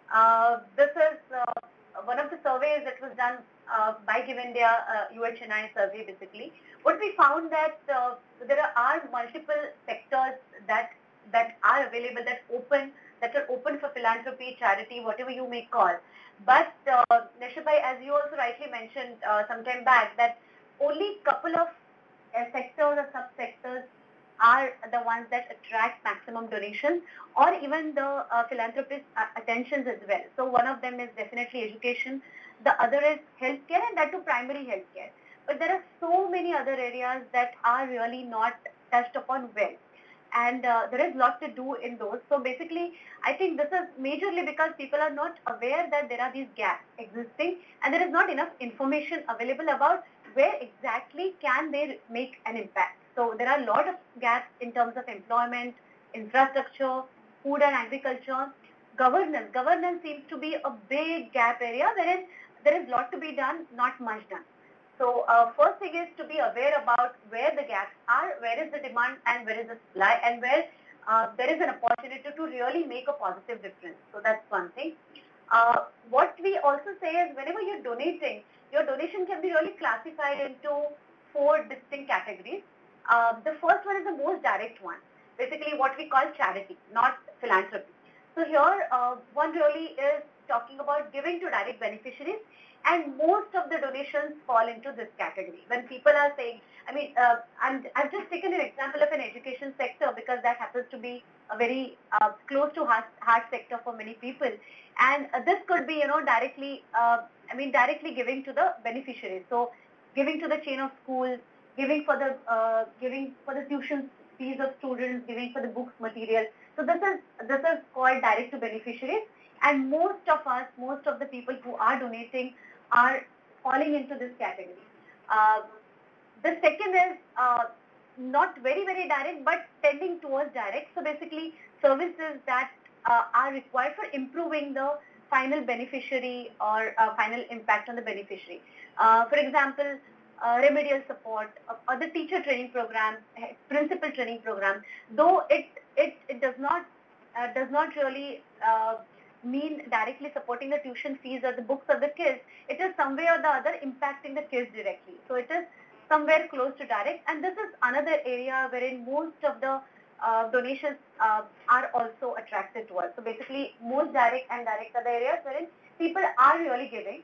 Uh, this is uh, one of the surveys that was done uh, by Give India, uh, U H N I survey basically. What we found that uh, there are multiple sectors that that are available, that open, that are open for philanthropy, charity, whatever you may call. But uh, Nishabhai, as you also rightly mentioned uh, some time back, that only couple of uh, sectors or subsectors are the ones that attract maximum donations or even the uh, philanthropist uh, attentions as well. So one of them is definitely education, the other is healthcare, and that too primary healthcare. But there are so many other areas that are really not touched upon well. And uh, there is a lot to do in those. So basically, I think this is majorly because people are not aware that there are these gaps existing and there is not enough information available about where exactly can they make an impact. So there are a lot of gaps in terms of employment, infrastructure, food and agriculture, governance. Governance seems to be a big gap area wherein there is a lot to be done, not much done. So uh, first thing is to be aware about where the gaps are, where is the demand and where is the supply, and where uh, there is an opportunity to really make a positive difference. So that's one thing. Uh, what we also say is whenever you're donating, your donation can be really classified into four distinct categories. Uh, the first one is the most direct one, basically what we call charity, not philanthropy. So here uh, one really is talking about giving to direct beneficiaries, and most of the donations fall into this category. When people are saying, I mean, uh, I'm, I've just taken an example of an education sector because that happens to be a very uh, close to heart, heart sector for many people. And uh, this could be, you know, directly, uh, I mean, directly giving to the beneficiaries. So giving to the chain of schools, giving for the, uh, giving for the tuition fees of students, giving for the books material. So this is, this is called direct to beneficiaries. And most of us, most of the people who are donating are falling into this category. Uh, the second is uh, not very, very direct, but tending towards direct. So basically, services that uh, are required for improving the final beneficiary or uh, final impact on the beneficiary. Uh, for example, uh, remedial support, uh, or the teacher training program, principal training program. Though it it it does not uh, does not really uh, mean directly supporting the tuition fees or the books of the kids, it is some way or the other impacting the kids directly. So it is somewhere close to direct, and this is another area wherein most of the uh, donations uh, are also attracted towards. So basically, most direct and direct are the areas wherein people are really giving.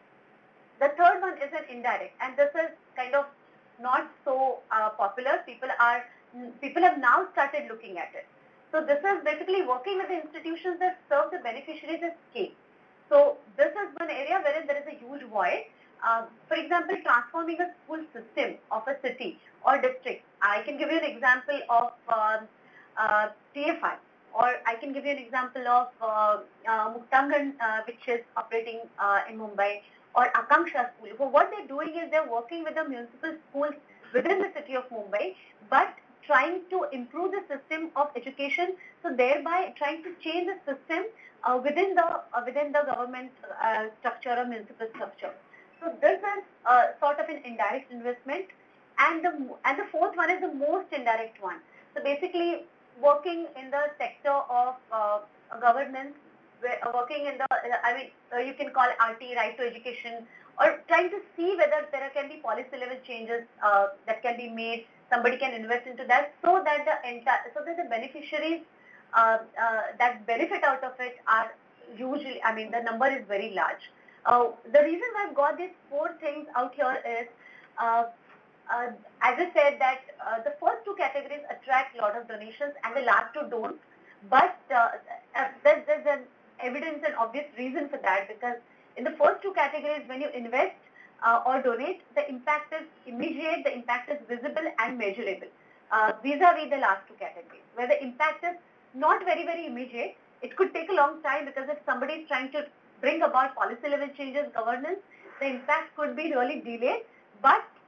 The third one is an indirect, and this is kind of not so uh, popular. People are people have now started looking at it. So this is basically working with the institutions that serve the beneficiaries at scale. So this is one area wherein there is a huge void. Uh, for example, transforming a school system of a city or district. I can give you an example of uh, uh, T F I, or I can give you an example of uh, uh, Muktangan, uh, which is operating uh, in Mumbai, or Akanksha School. So what they're doing is they're working with the municipal schools within the city of Mumbai, but trying to improve the system of education, so thereby trying to change the system uh, within the uh, within the government uh, structure or municipal structure. So this is uh, sort of an indirect investment, and the and the fourth one is the most indirect one. So basically, working in the sector of uh, governance, where, uh, working in the uh, I mean uh, you can call R T, right to education, or trying to see whether there can be policy level changes uh, that can be made. Somebody can invest into that, so that the entire, so that the beneficiaries uh, uh, that benefit out of it are usually, I mean, the number is very large. Uh, the reason why I've got these four things out here is, uh, uh, as I said, that uh, the first two categories attract a lot of donations and the last two don't. But uh, uh, there's, there's an evidence and obvious reason for that, because in the first two categories, when you invest Uh, or donate, the impact is immediate, the impact is visible and measurable. Uh, vis-a-vis the last two categories, where the impact is not very, very immediate. It could take a long time, because if somebody is trying to bring about policy level changes, governance, the impact could be really delayed. But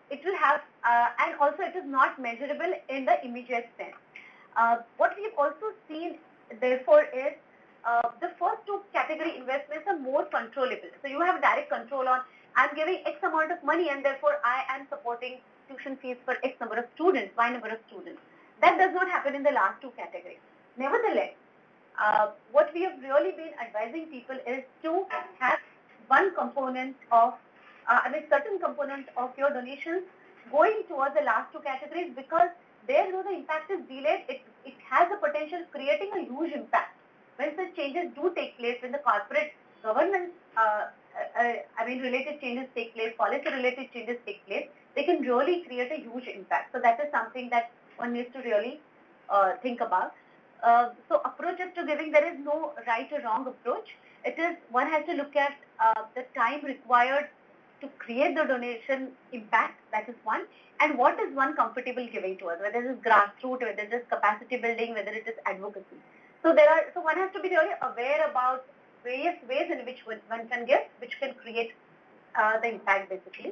it will have, uh, and also it is not measurable in the immediate sense. Uh, what we've also seen, therefore, is uh, the first two category investments are more controllable. So you have direct control on, I'm giving X amount of money and therefore I am supporting tuition fees for X number of students, Y number of students. That does not happen in the last two categories. Nevertheless, uh, what we have really been advising people is to have one component of, uh, I mean certain component of your donations going towards the last two categories, because there though the impact is delayed, it, it has the potential of creating a huge impact. When such changes do take place, when the corporate governance, uh, uh, I mean related changes take place, policy related changes take place, they can really create a huge impact. So that is something that one needs to really uh, think about. Uh, so approaches to giving, there is no right or wrong approach. It is, one has to look at uh, the time required to create the donation impact, that is one, and what is one comfortable giving towards, whether it is grassroots, whether it is capacity building, whether it is advocacy. So there are, so one has to be really aware about various ways in which one, one can give, which can create uh, the impact basically,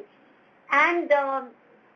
and um,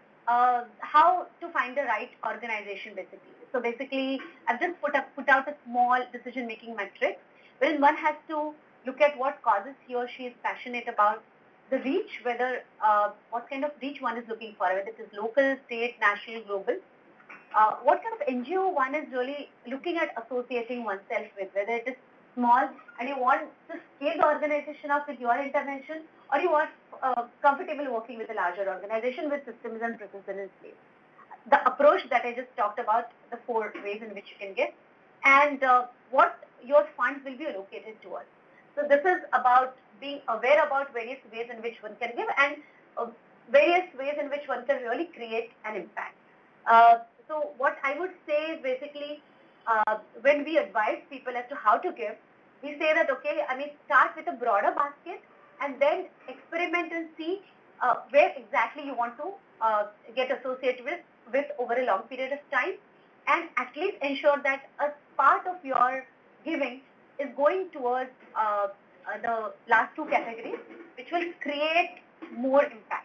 uh, how to find the right organization basically. So basically, I've just put up, put out a small decision-making matrix, wherein one has to look at what causes he or she is passionate about, the reach, whether uh, what kind of reach one is looking for, whether it is local, state, national, global. Uh, what kind of N G O one is really looking at associating oneself with, whether it is small and you want to scale the organization up with your intervention, or you are uh, comfortable working with a larger organization with systems and processes in place. The approach that I just talked about, the four ways in which you can give, and uh, what your funds will be allocated towards. So this is about being aware about various ways in which one can give, and uh, various ways in which one can really create an impact. Uh, so what I would say is basically, uh, when we advise people as to how to give, we say that, okay, I mean, start with a broader basket and then experiment and see uh, where exactly you want to uh, get associated with, with over a long period of time, and at least ensure that a part of your giving is going towards uh, uh, the last two categories, which will create more impact.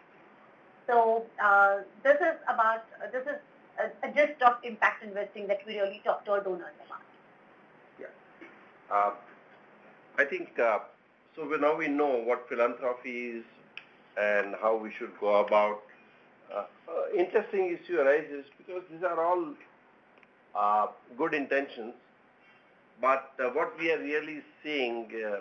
So uh, this is about, uh, this is a, a gist of impact investing that we really talk to our donors about. Yeah. Uh, I think, uh, so we, now we know what philanthropy is and how we should go about. Uh, uh, interesting issue arises because these are all uh, good intentions, but uh, what we are really seeing uh,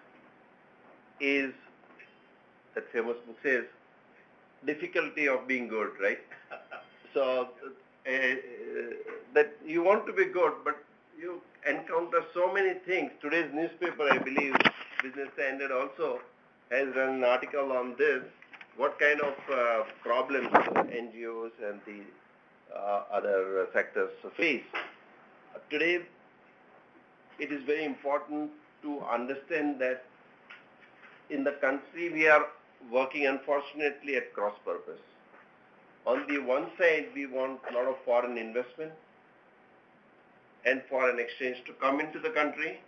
is, that famous book says, difficulty of being good, right? So uh, uh, that you want to be good, but you encounter so many things. Today's newspaper, I believe, Business Standard also has run an article on this, what kind of uh, problems N G Os and the uh, other sectors face. Uh, today, it is very important to understand that in the country we are working unfortunately at cross purpose. On the one side, we want a lot of foreign investment and foreign exchange to come into the country.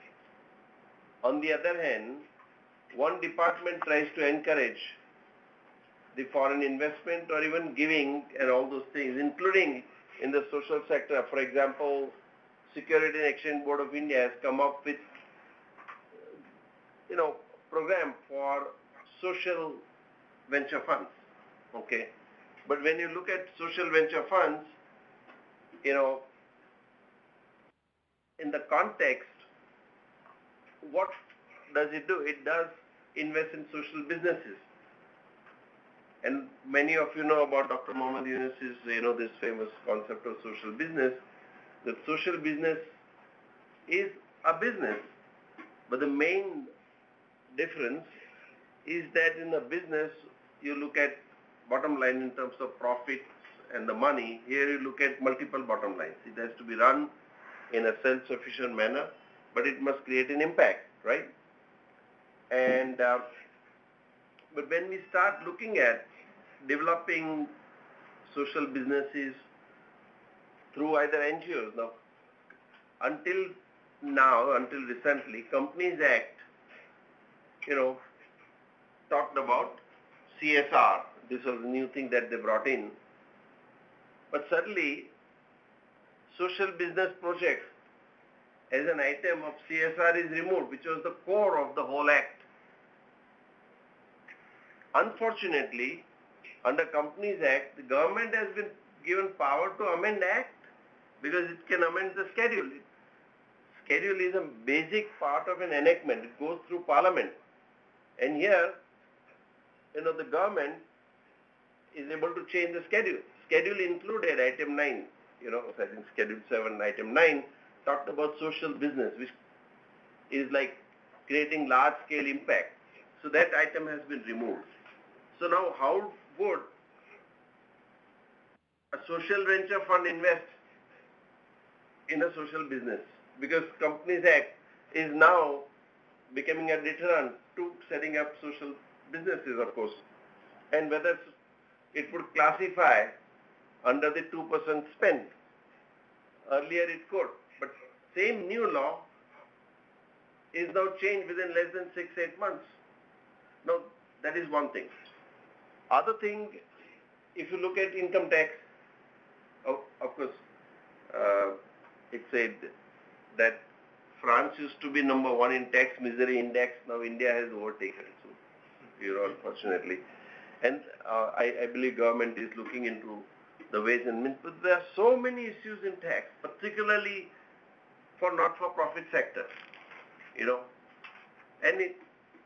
On the other hand, one department tries to encourage the foreign investment or even giving and all those things, including in the social sector. For example, Security and Exchange Board of India has come up with, you know, program for social venture funds, okay? But when you look at social venture funds, you know, in the context, what does it do? It does invest in social businesses. And many of you know about Doctor Mohammad Yunus's, you know, this famous concept of social business. That social business is a business, but the main difference is that in a business, you look at bottom line in terms of profits and the money. Here you look at multiple bottom lines. It has to be run in a self-sufficient manner, but it must create an impact, right? And uh, but when we start looking at developing social businesses through either N G Os, now until now, until recently, Companies Act, you know, talked about C S R, This was a new thing that they brought in. But suddenly, social business projects as an item of C S R is removed, which was the core of the whole act. Unfortunately, under Companies Act, the government has been given power to amend Act because it can amend the schedule. Schedule is a basic part of an enactment. It goes through Parliament. And here, you know, the government is able to change the schedule. Schedule included item nine, you know, I think schedule seven, item nine, talked about social business, which is like creating large scale impact. So that item has been removed. So now how would a social venture fund invest in a social business? Because Companies Act is now becoming a deterrent to setting up social businesses, of course. And whether it would classify under the two percent spend. Earlier it could, but same new law is now changed within less than six, eight months. Now, that is one thing. Other thing, if you look at income tax, of, of course, uh, it said that France used to be number one in tax misery index. Now India has overtaken it, so, you know, unfortunately. And uh, I, I believe government is looking into the ways and means, but there are so many issues in tax, particularly for not-for-profit sector, you know, and it,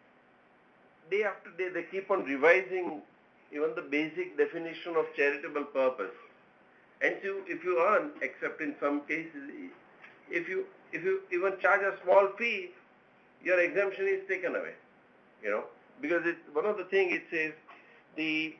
day after day they keep on revising even the basic definition of charitable purpose. And so if you earn, except in some cases, if you if you even charge a small fee, your exemption is taken away, you know, because it's one of the things it says the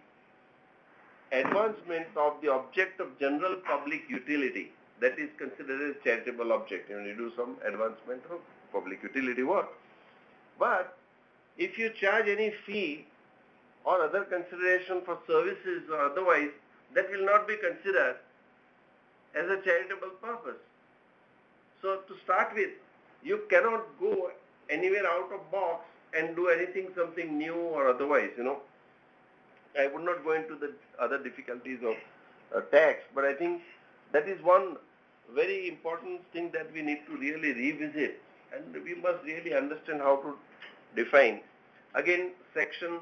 advancement of the object of general public utility, that is considered as charitable object, and you do some advancement of public utility work. But if you charge any fee or other consideration for services or otherwise, that will not be considered as a charitable purpose. So to start with, you cannot go anywhere out of box and do anything, something new or otherwise, you know. I would not go into the other difficulties of uh, tax, but I think that is one very important thing that we need to really revisit, and we must really understand how to define. Again, section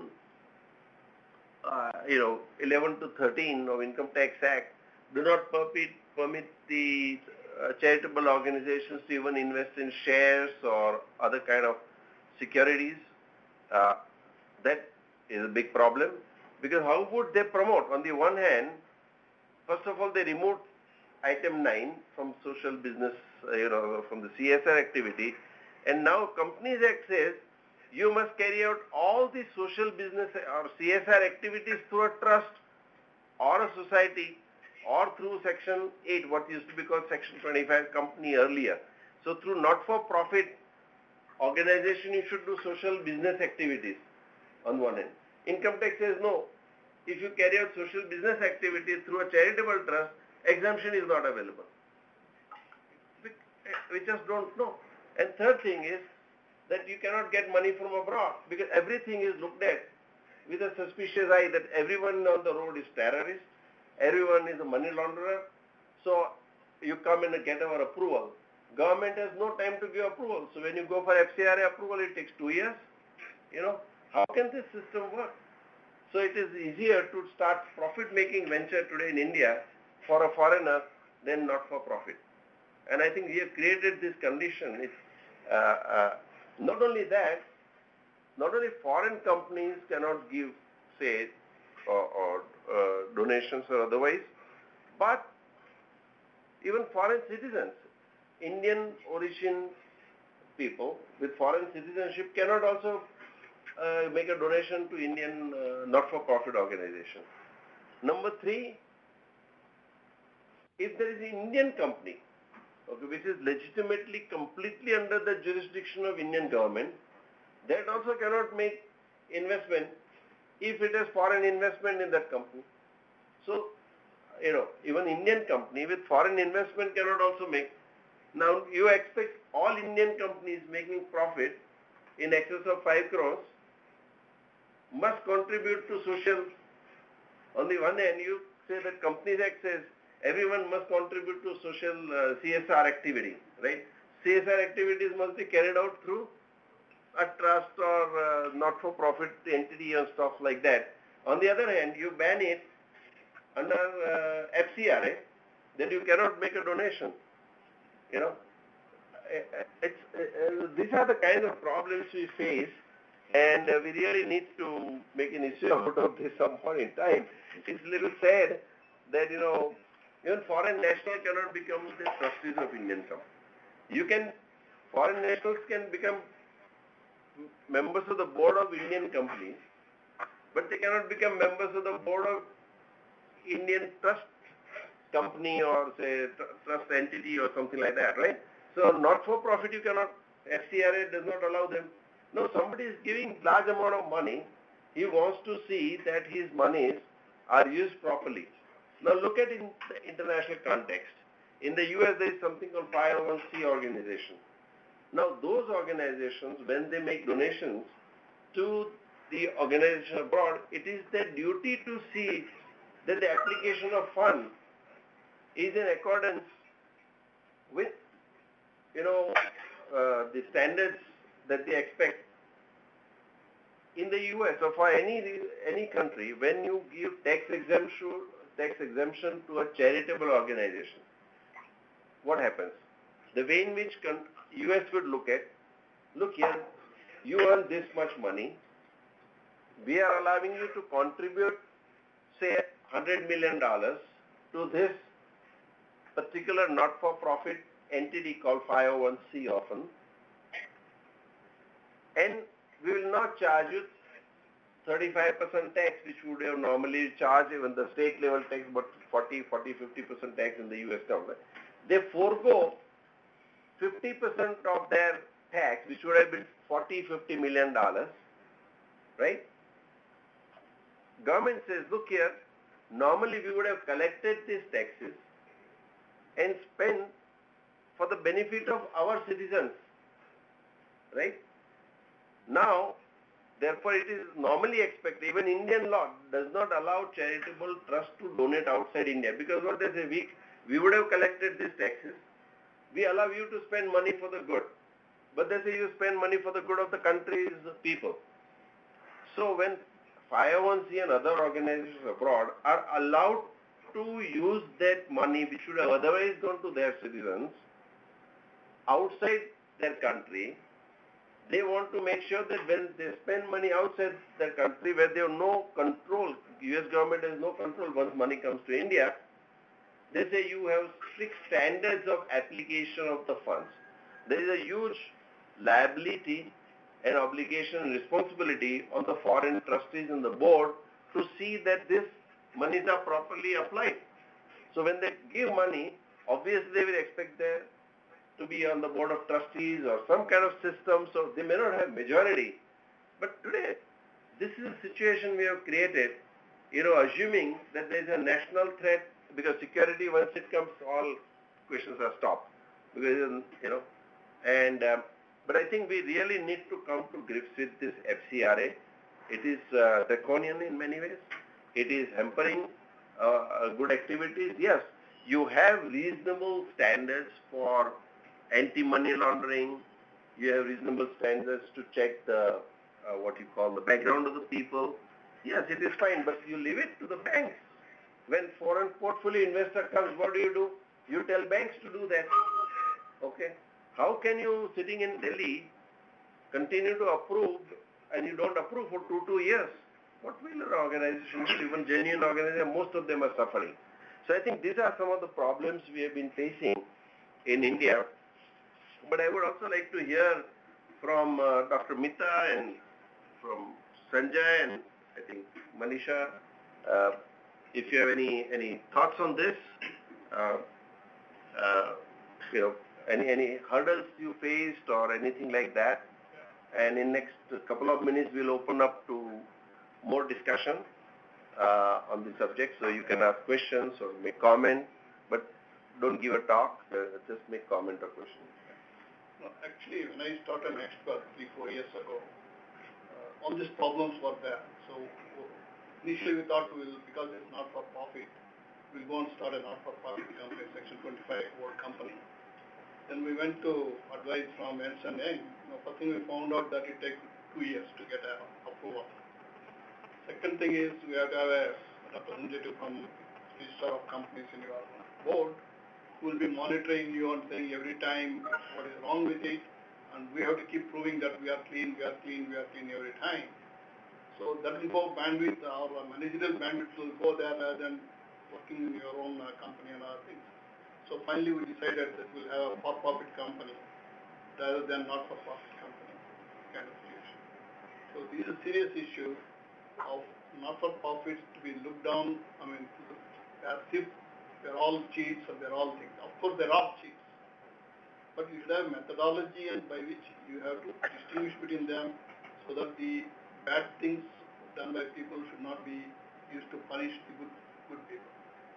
uh, you know eleven to thirteen of Income Tax Act do not permit permit the uh, charitable organizations to even invest in shares or other kind of securities. Uh, that is a big problem. Because how would they promote? On the one hand, first of all, they removed item nine from social business, uh, you know, from the C S R activity. And now Companies Act says you must carry out all the social business or C S R activities through a trust or a society or through section eight, what used to be called section twenty-five company earlier. So through not-for-profit organization, you should do social business activities on one hand. Income tax says no. If you carry out social business activities through a charitable trust, exemption is not available. We just don't know. And third thing is that you cannot get money from abroad because everything is looked at with a suspicious eye that everyone on the road is terrorist, everyone is a money launderer. So you come and get our approval. Government has no time to give approval. So when you go for F C R A approval, it takes two years. You know, how can this system work? So it is easier to start profit-making venture today in India for a foreigner than not for profit. And I think we have created this condition. It's, uh, uh, not only that, not only foreign companies cannot give, say, or, or uh, donations or otherwise, but even foreign citizens, Indian origin people with foreign citizenship cannot also Uh, make a donation to Indian uh, not-for-profit organization. Number three, if there is an Indian company, okay, which is legitimately completely under the jurisdiction of Indian government, that also cannot make investment if it has foreign investment in that company. So, you know, even Indian company with foreign investment cannot also make. Now, you expect all Indian companies making profit in excess of five crores must contribute to social On the one hand, you say that Companies Act says everyone must contribute to social uh, C S R activity, right? C S R activities must be carried out through a trust or uh, not-for-profit entity or stuff like that. On the other hand, you ban it under uh, F C R A, that you cannot make a donation. You know, it's, uh, these are the kinds of problems we face, and uh, we really need to make an issue out of this some point in time. It's a little sad that, you know, even foreign nationals cannot become the trustees of Indian companies. You can, foreign nationals can become members of the board of Indian companies, but they cannot become members of the board of Indian trust company or say tr- trust entity or something like that, right? So not for profit you cannot, F C R A does not allow them. No, somebody is giving large amount of money. He wants to see that his monies are used properly. Now look at in the international context. In the U S there is something called five oh one C organization. Now those organizations, when they make donations to the organization abroad, it is their duty to see that the application of funds is in accordance with, you know, uh, the standards that they expect. In the U S or for any any country, when you give tax exemption tax exemption to a charitable organization, what happens? The way in which U S would look at, look here, you earn this much money, we are allowing you to contribute, say, one hundred million dollars to this particular not-for-profit entity called five oh one C often, and we will not charge you thirty-five percent tax, which would have normally charged even the state level tax, but forty, forty, fifty percent tax in the U S government. They forego fifty percent of their tax, which would have been forty, fifty million dollars, right? Government says, look here, normally we would have collected these taxes and spent for the benefit of our citizens, right? Now, therefore it is normally expected, even Indian law does not allow charitable trust to donate outside India, because what they say, we, we would have collected these taxes, we allow you to spend money for the good, but they say you spend money for the good of the country's people. So when five oh one C and other organizations abroad are allowed to use that money which would have otherwise gone to their citizens outside their country, they want to make sure that when they spend money outside their country where they have no control, U S government has no control once money comes to India, they say you have strict standards of application of the funds. There is a huge liability and obligation and responsibility on the foreign trustees and the board to see that these monies are properly applied. So when they give money, obviously they will expect there to be on the board of trustees or some kind of system, so they may not have majority. But today, this is a situation we have created, you know, assuming that there is a national threat, because security, once it comes, all questions are stopped. Because, you know, and, um, but I think we really need to come to grips with this F C R A. It is uh, draconian in many ways. It is hampering uh, good activities. Yes, you have reasonable standards for anti-money laundering. You have reasonable standards to check the, uh, what you call the background of the people. Yes, it is fine, but you leave it to the banks. When foreign portfolio investor comes, what do you do? You tell banks to do that. Okay. How can you, sitting in Delhi, continue to approve and you don't approve for two, two years? What will your organization do? Even genuine organizations, most of them are suffering. So I think these are some of the problems we have been facing in India. But I would also like to hear from uh, Doctor Mita and from Sanjay and I think Manisha, uh, if you have any any thoughts on this, uh, uh, you know, any any hurdles you faced or anything like that. And in next couple of minutes, we'll open up to more discussion uh, on the subject. So you can ask questions or make comment, but don't give a talk. Uh, just make comment or question. No, actually, when I started Nextwork three, four years ago, uh, all these problems were there. So initially we thought we'll, because it's not for profit, we'll go and start a not-for-profit company, Section twenty-five board company. Then we went to advice from Ernst and Young. You know, first thing we found out that it takes two years to get a approval. Second thing is we have to have a representative from register of companies in your board who will be monitoring you and saying every time what is wrong with it, and we have to keep proving that we are clean, we are clean, we are clean every time. So that will go bandwidth, our managerial bandwidth will go there rather than working in your own uh, company and other things. So finally we decided that we'll have a for-profit company rather than not-for-profit company kind of situation. So this is a serious issue of not-for-profits to be looked down, I mean, as if they're all cheats or they're all things. Of course there are cheats, but you should have methodology and by which you have to distinguish between them so that the bad things done by people should not be used to punish the good, good people.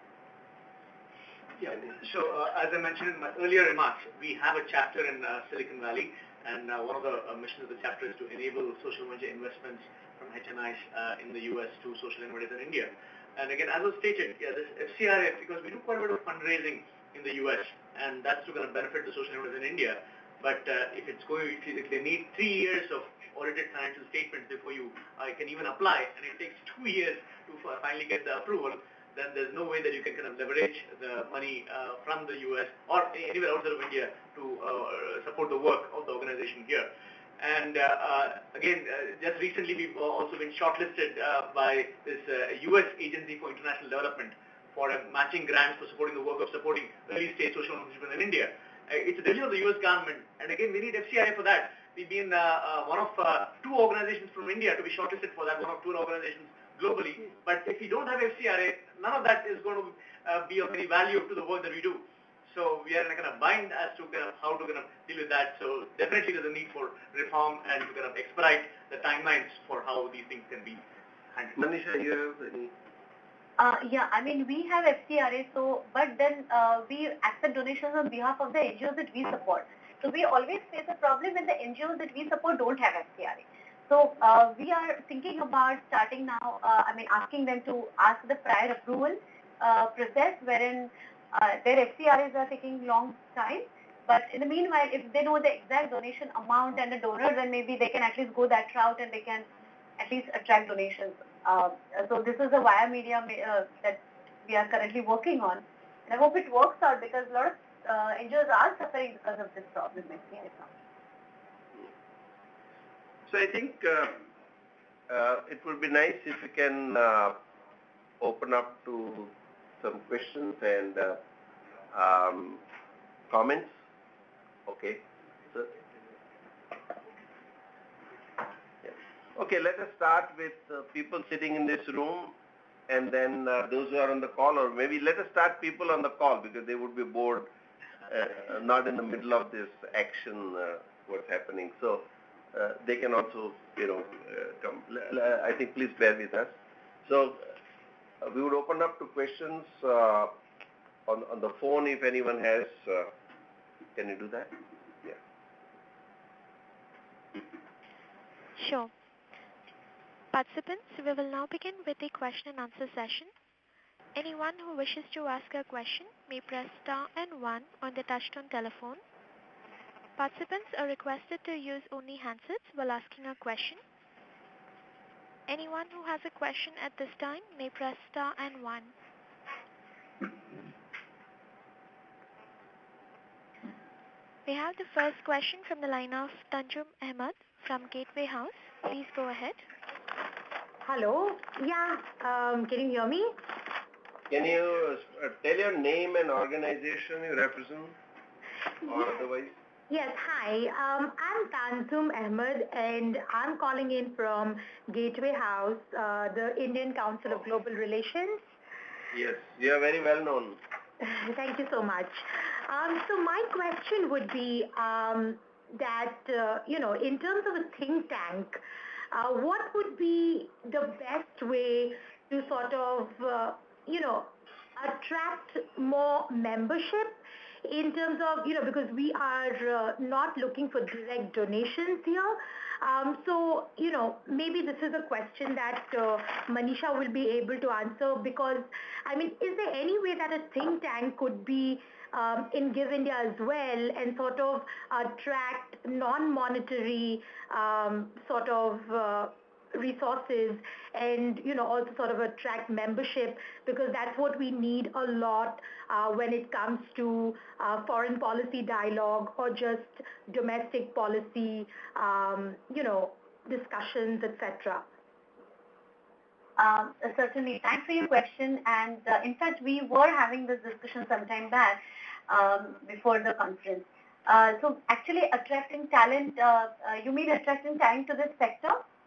Yeah. So uh, as I mentioned in my earlier remarks, we have a chapter in uh, Silicon Valley, and uh, one of the uh, missions of the chapter is to enable social media investments from H N Is uh, in the U S to social innovators in India. And again, as was stated, yeah, this F C R A, because we do quite a bit of fundraising in the U S, and that's to going to benefit the social innovators in India. But uh, if it's going, if, you, if they need three years of audited financial statements before you uh, can even apply, and it takes two years to finally get the approval, then there's no way that you can kind of leverage the money uh, from the U S or anywhere outside of India to uh, support the work of the organization here. And uh, uh, again, uh, just recently we've also been shortlisted uh, by this uh, U S Agency for International Development for a matching grants for supporting the work of supporting early stage social entrepreneurship in India. Uh, it's a division of the U S government, and again, we need F C R A for that. We've been uh, uh, one of uh, two organizations from India to be shortlisted for that, one of two organizations globally. But if we don't have F C R A, none of that is going to uh, be of any value to the work that we do. So we are in a kind of bind as to kind of how to kind of deal with that. So definitely there's a need for reform and to kind of expedite the timelines for how these things can be handled. Manisha, you have any? Uh, yeah, I mean, we have F C R A, so, but then uh, we accept donations on behalf of the N G Os that we support. So we always face a problem when the N G Os that we support don't have F C R A. So uh, we are thinking about starting now, uh, I mean, asking them to ask the prior approval uh, process wherein uh, their F C R As are taking long time. But in the meanwhile, if they know the exact donation amount and the donor, then maybe they can at least go that route and they can at least attract donations. Uh, so this is a via media uh, that we are currently working on. And I hope it works out because a lot of uh, N G Os are suffering because of this problem. So I think uh, uh, it would be nice if we can uh, open up to some questions and uh, um, comments. Okay. So, yeah. Okay, let us start with uh, people sitting in this room and then uh, those who are on the call, or maybe let us start people on the call because they would be bored, uh, not in the middle of this action, uh, what's happening. So uh, they can also, you know, uh, come. I think please bear with us. So uh, we would open up to questions uh, on, on the phone if anyone has. Uh, can you do that? Yeah. Sure. Participants, we will now begin with the question and answer session. Anyone who wishes to ask a question may press star and one on the touchtone telephone. Participants are requested to use only handsets while asking a question. Anyone who has a question at this time may press star and one. We have the first question from the line of Tanjum Ahmed from Gateway House. Please go ahead. Hello. Yeah. Um, can you hear me? Can you uh, tell your name and organization you represent, or Yes. otherwise? Yes. Hi. Um, I'm Tanzum Ahmed, and I'm calling in from Gateway House, uh, the Indian Council of Global Relations. Yes, you are very well known. Thank you so much. Um, so my question would be um, that, uh, you know, in terms of a think tank, uh, what would be the best way to sort of, uh, you know, attract more membership in terms of, you know, because we are uh, not looking for direct donations here. Um, so, you know, maybe this is a question that uh, Manisha will be able to answer because, I mean, is there any way that a think tank could be um, in Give India as well and sort of attract non-monetary um, sort of uh, resources and, you know, also sort of attract membership because that's what we need a lot uh, when it comes to uh, foreign policy dialogue or just domestic policy, um, you know, discussions, et cetera. Um, certainly, thanks for your question. And uh, in fact, we were having this discussion some time back um, before the conference. Uh, so actually attracting talent, uh, uh, you mean attracting talent to this sector?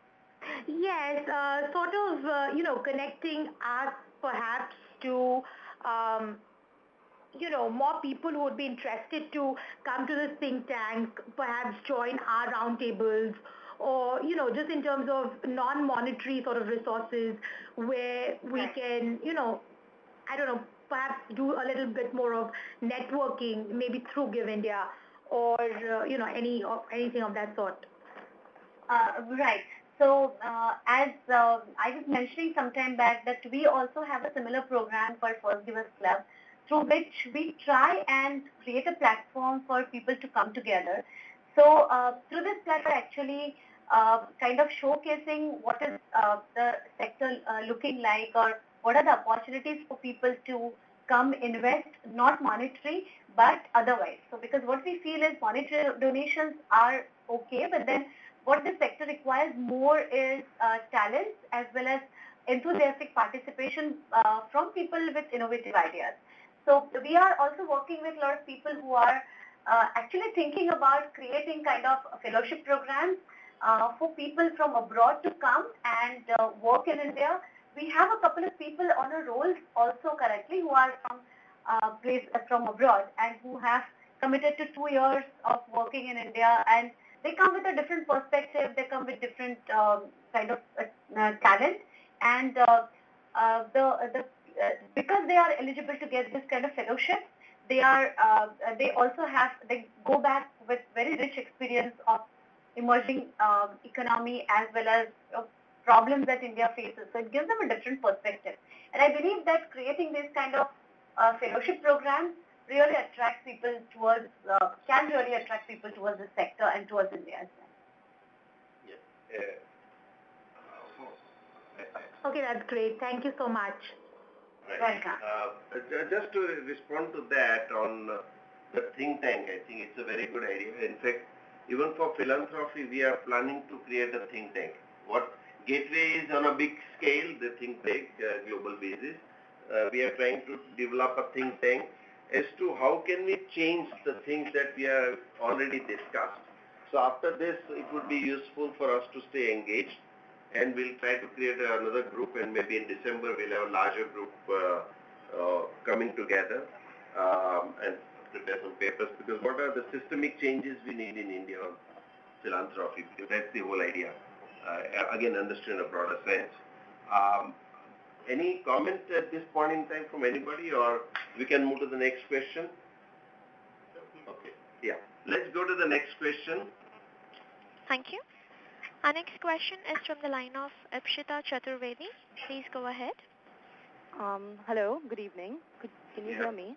Yes, uh, sort of, uh, you know, connecting us perhaps to, um, you know, more people who would be interested to come to this think tank, perhaps join our roundtables, or, you know, just in terms of non-monetary sort of resources where we Right. can, you know, I don't know, perhaps do a little bit more of networking, maybe through Give India or, uh, you know, any or anything of that sort. Uh, right. So uh, as uh, I was mentioning some time back that we also have a similar program called First Givers Club through which we try and create a platform for people to come together. So uh, through this platform actually uh, kind of showcasing what is uh, the sector uh, looking like or what are the opportunities for people to come invest, not monetary, but otherwise. So because what we feel is monetary donations are okay, but then what the sector requires more is uh, talent as well as enthusiastic participation uh, from people with innovative ideas. So we are also working with a lot of people who are uh, actually thinking about creating kind of fellowship programs uh, for people from abroad to come and uh, work in India. We have a couple of people on a roll also currently who are from uh, place, uh, from abroad and who have committed to two years of working in India, and they come with a different perspective, they come with different um, kind of uh, uh, talent, and uh, uh, the, the, uh, because they are eligible to get this kind of fellowship, they are uh, they also have, they go back with very rich experience of emerging um, economy as well as uh, problems that India faces. So it gives them a different perspective. And I believe that creating this kind of uh, fellowship programs really attract people towards, uh, can really attract people towards the sector and towards India as well. Yeah. Uh, Okay, that's great. Thank you so much. Right. Uh, just to respond to that on uh, the think tank, I think it's a very good idea. In fact, even for philanthropy, we are planning to create a think tank. What Gateway is on a big scale, the think tank, uh, global basis. Uh, we are trying to develop a think tank as to how can we change the things that we have already discussed. So after this, it would be useful for us to stay engaged, and we'll try to create another group, and maybe in December we'll have a larger group uh, uh, coming together um, and prepare some papers, because what are the systemic changes we need in India on philanthropy, because that's the whole idea. Uh, again, understood in a broader sense. Um, any comment at this point in time from anybody, or we can move to the next question? Okay, yeah. Let's go to the next question. Thank you. Our next question is from the line of Ipshita Chaturvedi. Please go ahead. Um, hello, good evening. Could, can you Yeah. hear me?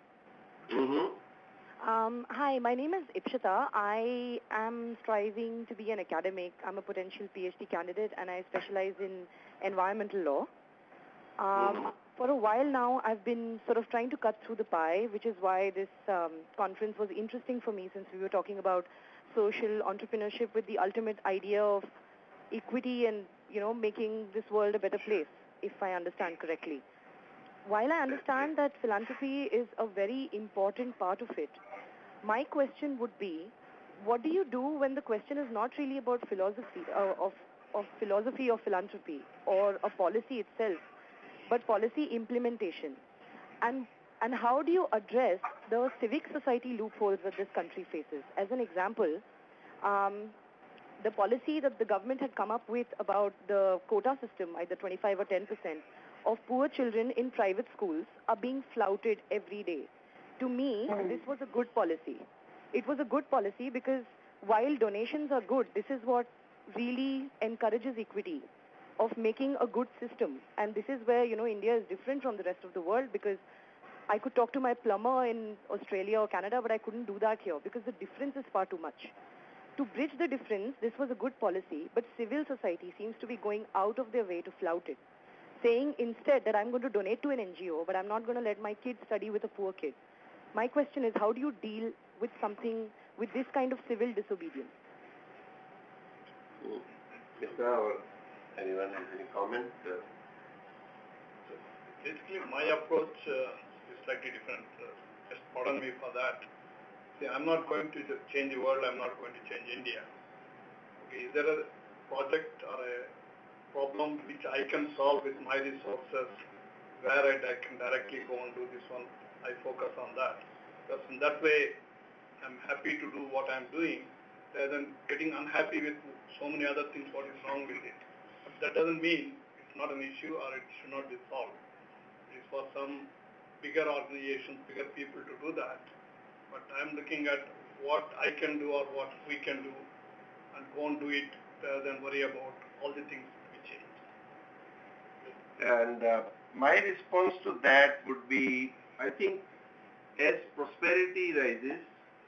Mm-hmm. Um, hi, my name is Ipshita. I am striving to be an academic. I'm a potential PhD candidate and I specialize in environmental law. Um, Mm-hmm. For a while now, I've been sort of trying to cut through the pie, which is why this um, conference was interesting for me, since we were talking about social entrepreneurship with the ultimate idea of equity and, you know, making this world a better place, if I understand correctly. While I understand that philanthropy is a very important part of it, my question would be, what do you do when the question is not really about philosophy uh, of, of philosophy of philanthropy or a policy itself, but policy implementation? And, and how do you address the civic society loopholes that this country faces? As an example, um, the policy that the government had come up with about the quota system, either twenty-five or ten percent, of poor children in private schools are being flouted every day. to me, this was a good policy. It was a good policy because while donations are good, this is what really encourages equity of making a good system. And this is where, you know, India is different from the rest of the world, because I could talk to my plumber in Australia or Canada, but I couldn't do that here because the difference is far too much. To bridge the difference, this was a good policy, but civil society seems to be going out of their way to flout it, saying instead that I'm going to donate to an N G O, but I'm not going to let my kid study with a poor kid. My question is, how do you deal with something, with this kind of civil disobedience? Mm. Mister or anyone has any comment? Uh, So basically, my approach uh, is slightly different. Uh, just pardon me for that. See, I'm not going to just change the world. I'm not going to change India. Okay, is there a project or a problem which I can solve with my resources, where I, I can directly go and do this one? I focus on that. Because in that way, I'm happy to do what I'm doing, rather than getting unhappy with so many other things, what is wrong with it. But that doesn't mean it's not an issue or it should not be solved. It is for some bigger organizations, bigger people to do that. But I'm looking at what I can do or what we can do and go and do it rather than worry about all the things to be changed. And uh, my response to that would be, I think as prosperity rises,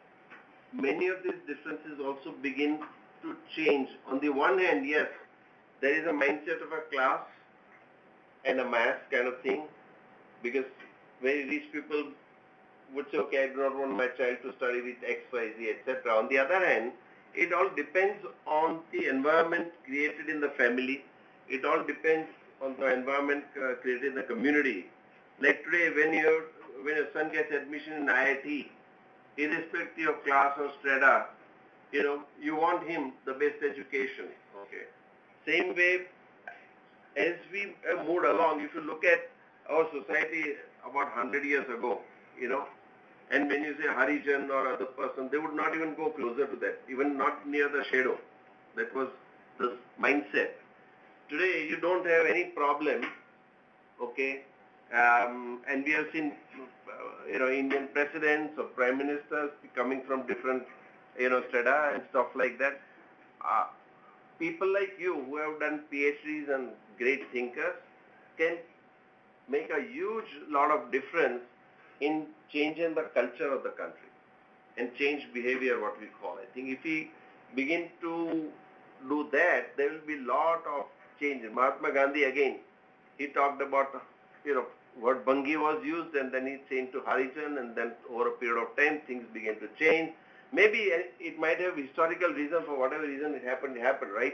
many of these differences also begin to change. On the one hand, yes, there is a mindset of a class and a mass kind of thing, because very rich people would say, okay, I do not want my child to study with X, Y, Z, et cetera. On the other hand, it all depends on the environment created in the family. It all depends on the environment uh, created in the community. Like today, when your when your son gets admission in I I T, irrespective of class or strata, you know, you want him the best education. Okay. Same way, as we uh, moved along, if you look at our society about one hundred years ago, you know, and when you say Harijan or other person, they would not even go closer to that, even not near the shadow. That was the mindset. Today, you don't have any problem, okay, um, and we have seen, uh, you know, Indian presidents or prime ministers coming from different, you know, strata and stuff like that. Uh, people like you who have done PhDs and great thinkers can make a huge lot of difference in changing the culture of the country and change behavior, what we call. I think if we begin to do that, there will be a lot of change. Mahatma Gandhi, again, he talked about, you know, word Bangi was used, and then he changed to Harijan, and then over a period of time, things began to change. Maybe it might have historical reason, for whatever reason it happened, it happened, right?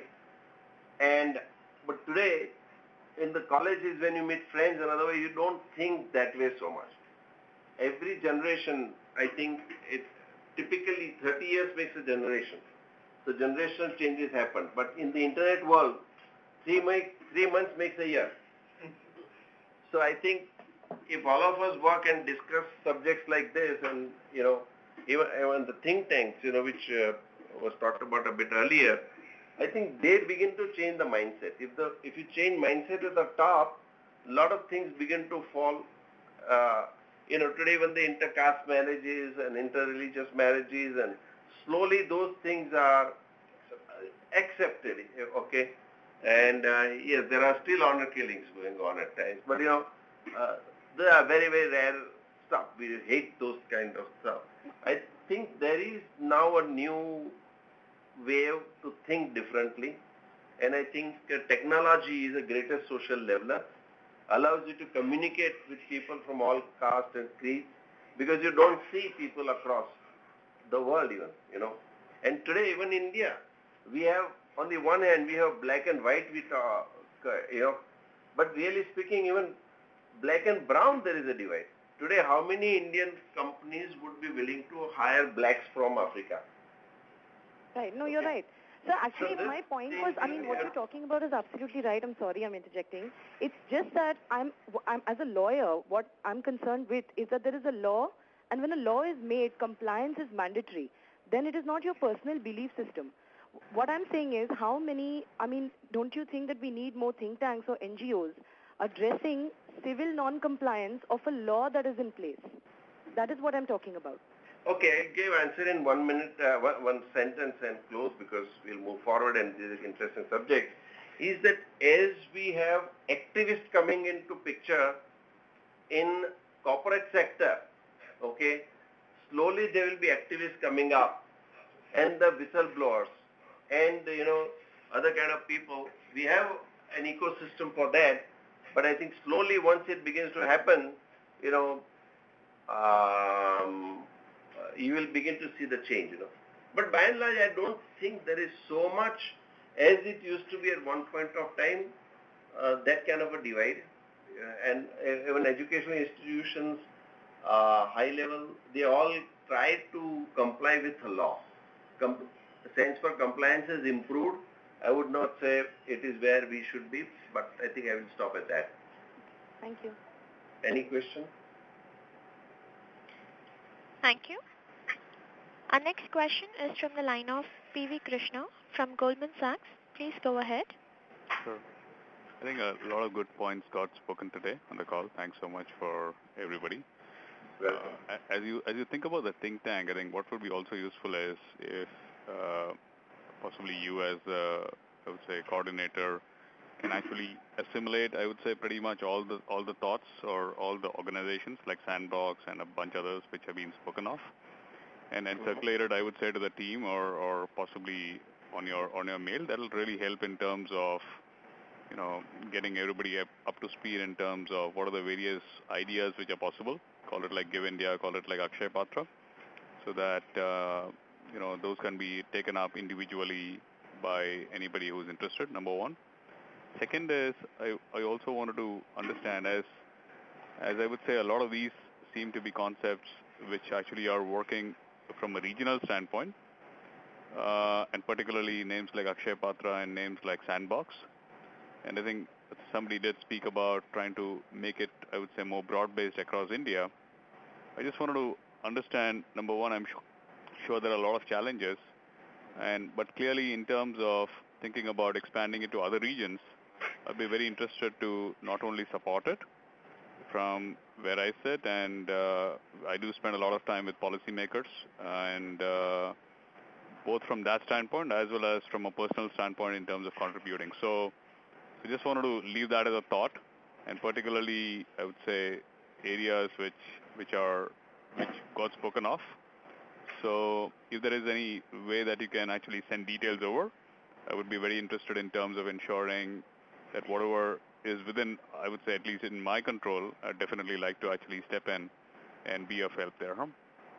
And, but today, in the colleges, when you meet friends and other way, you don't think that way so much. Every generation, I think, it typically thirty years makes a generation. So generational changes happen. But in the internet world, three, make, three months makes a year. So I think if all of us work and discuss subjects like this, and, you know, even, even the think tanks, you know, which uh, was talked about a bit earlier, I think they begin to change the mindset. If the if you change mindset at the top, a lot of things begin to fall. Uh, you know, today when the intercaste marriages and interreligious marriages, and slowly those things are accepted, okay? And uh, yes, there are still honor killings going on at times, but you know, uh, they are very, very rare stuff. We hate those kind of stuff. I think there is now a new way to think differently, and I think uh, technology is a greatest social leveler, allows you to communicate with people from all caste and creeds, because you don't see people across the world even, you know. And today, even India, we have, on the one hand, we have black and white, we talk, you know, but really speaking, even black and brown, there is a divide. Today, how many Indian companies would be willing to hire blacks from Africa? Right, no, you're Okay. right. So actually, So this my point thing was, I mean, we what have- you're talking about is absolutely right. I'm sorry, I'm interjecting. It's just that I'm, I'm, as a lawyer, what I'm concerned with is that there is a law, and when a law is made, compliance is mandatory. Then it is not your personal belief system. What I'm saying is, how many, I mean, don't you think that we need more think tanks or N G Os addressing civil non-compliance of a law that is in place? That is what I'm talking about. Okay, I gave answer in one minute, uh, one, one sentence and close because we'll move forward and this is an interesting subject. Is that as we have activists coming into picture in corporate sector, okay, slowly there will be activists coming up and the whistleblowers and, you know, other kind of people. We have an ecosystem for that, but I think slowly once it begins to happen, you know, um, uh, you will begin to see the change, you know. But by and large, I don't think there is so much as it used to be at one point of time, uh, that kind of a divide. Uh, and uh, even educational institutions, uh, high level, they all try to comply with the law. Com the sense for compliance has improved. I would not say it is where we should be, but I think I will stop at that. Thank you. Any question? Thank you. Our next question is from the line of P V Krishna from Goldman Sachs. Please go ahead. Sure. I think a lot of good points got spoken today on the call. Thanks so much for everybody. Welcome. Uh, as you as you think about the think tank, I think what would be also useful is if uh, possibly you as a, I would say, coordinator can actually assimilate, I would say, pretty much all the all the thoughts or all the organizations like Sandbox and a bunch others which have been spoken of, and then circulated, I would say, to the team or, or possibly on your on your mail. That will really help in terms of, you know, getting everybody up, up to speed in terms of what are the various ideas which are possible. Call it like Give India, call it like Akshay Patra, so that uh, you know, those can be taken up individually by anybody who is interested. Number one. Second is I, I also wanted to understand, as as I would say, a lot of these seem to be concepts which actually are working from a regional standpoint, uh, and particularly names like Akshay Patra and names like Sandbox. And I think somebody did speak about trying to make it, I would say, more broad-based across India. I just wanted to understand, number one, I'm sure there are a lot of challenges, and but clearly in terms of thinking about expanding it to other regions, I'd be very interested to not only support it from where I sit, and uh, I do spend a lot of time with policymakers, uh, and uh, both from that standpoint as well as from a personal standpoint in terms of contributing. So I just wanted to leave that as a thought, and particularly, I would say, areas which which are which got spoken of. So if there is any way that you can actually send details over, I would be very interested in terms of ensuring that whatever is within, I would say, at least in my control, I'd definitely like to actually step in and be of help there. Huh?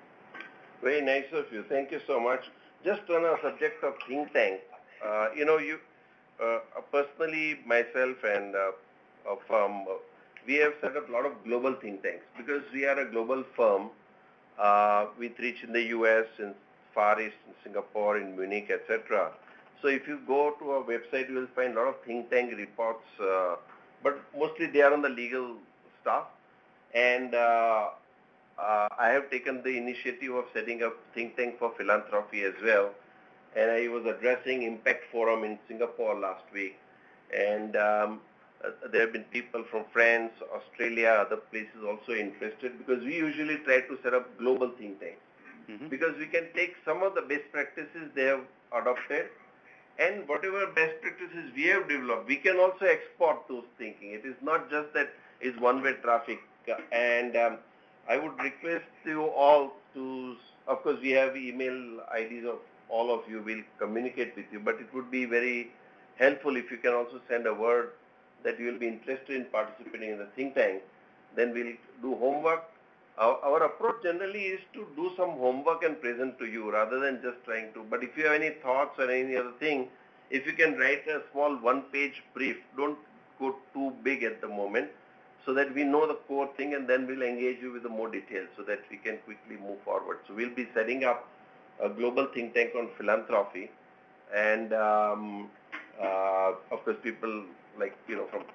Very nice of you. Thank you so much. Just on a subject of think tank, uh, you know, you uh, personally, myself and uh, a firm, uh, we have set up a lot of global think tanks because we are a global firm. Uh, with reach in the U S, in Far East, in Singapore, in Munich, et cetera. So if you go to our website, you will find a lot of think tank reports, uh, but mostly they are on the legal stuff. And uh, uh, I have taken the initiative of setting up think tank for philanthropy as well. And I was addressing Impact Forum in Singapore last week. And um, uh, there have been people from France, Australia, other places also interested, because we usually try to set up global think tanks. Mm-hmm. Because we can take some of the best practices they have adopted, and whatever best practices we have developed, we can also export those thinking. It is not just that it's one-way traffic. And um, I would request you all to, of course we have email I Ds of all of you, will communicate with you, but it would be very helpful if you can also send a word that you will be interested in participating in the think tank. Then we'll do homework. Our, our approach generally is to do some homework and present to you rather than just trying to. But if you have any thoughts or any other thing, if you can write a small one-page brief, don't go too big at the moment, so that we know the core thing, and then we'll engage you with the more details so that we can quickly move forward. So we'll be setting up a global think tank on philanthropy, and um, uh, of course people like, you know, from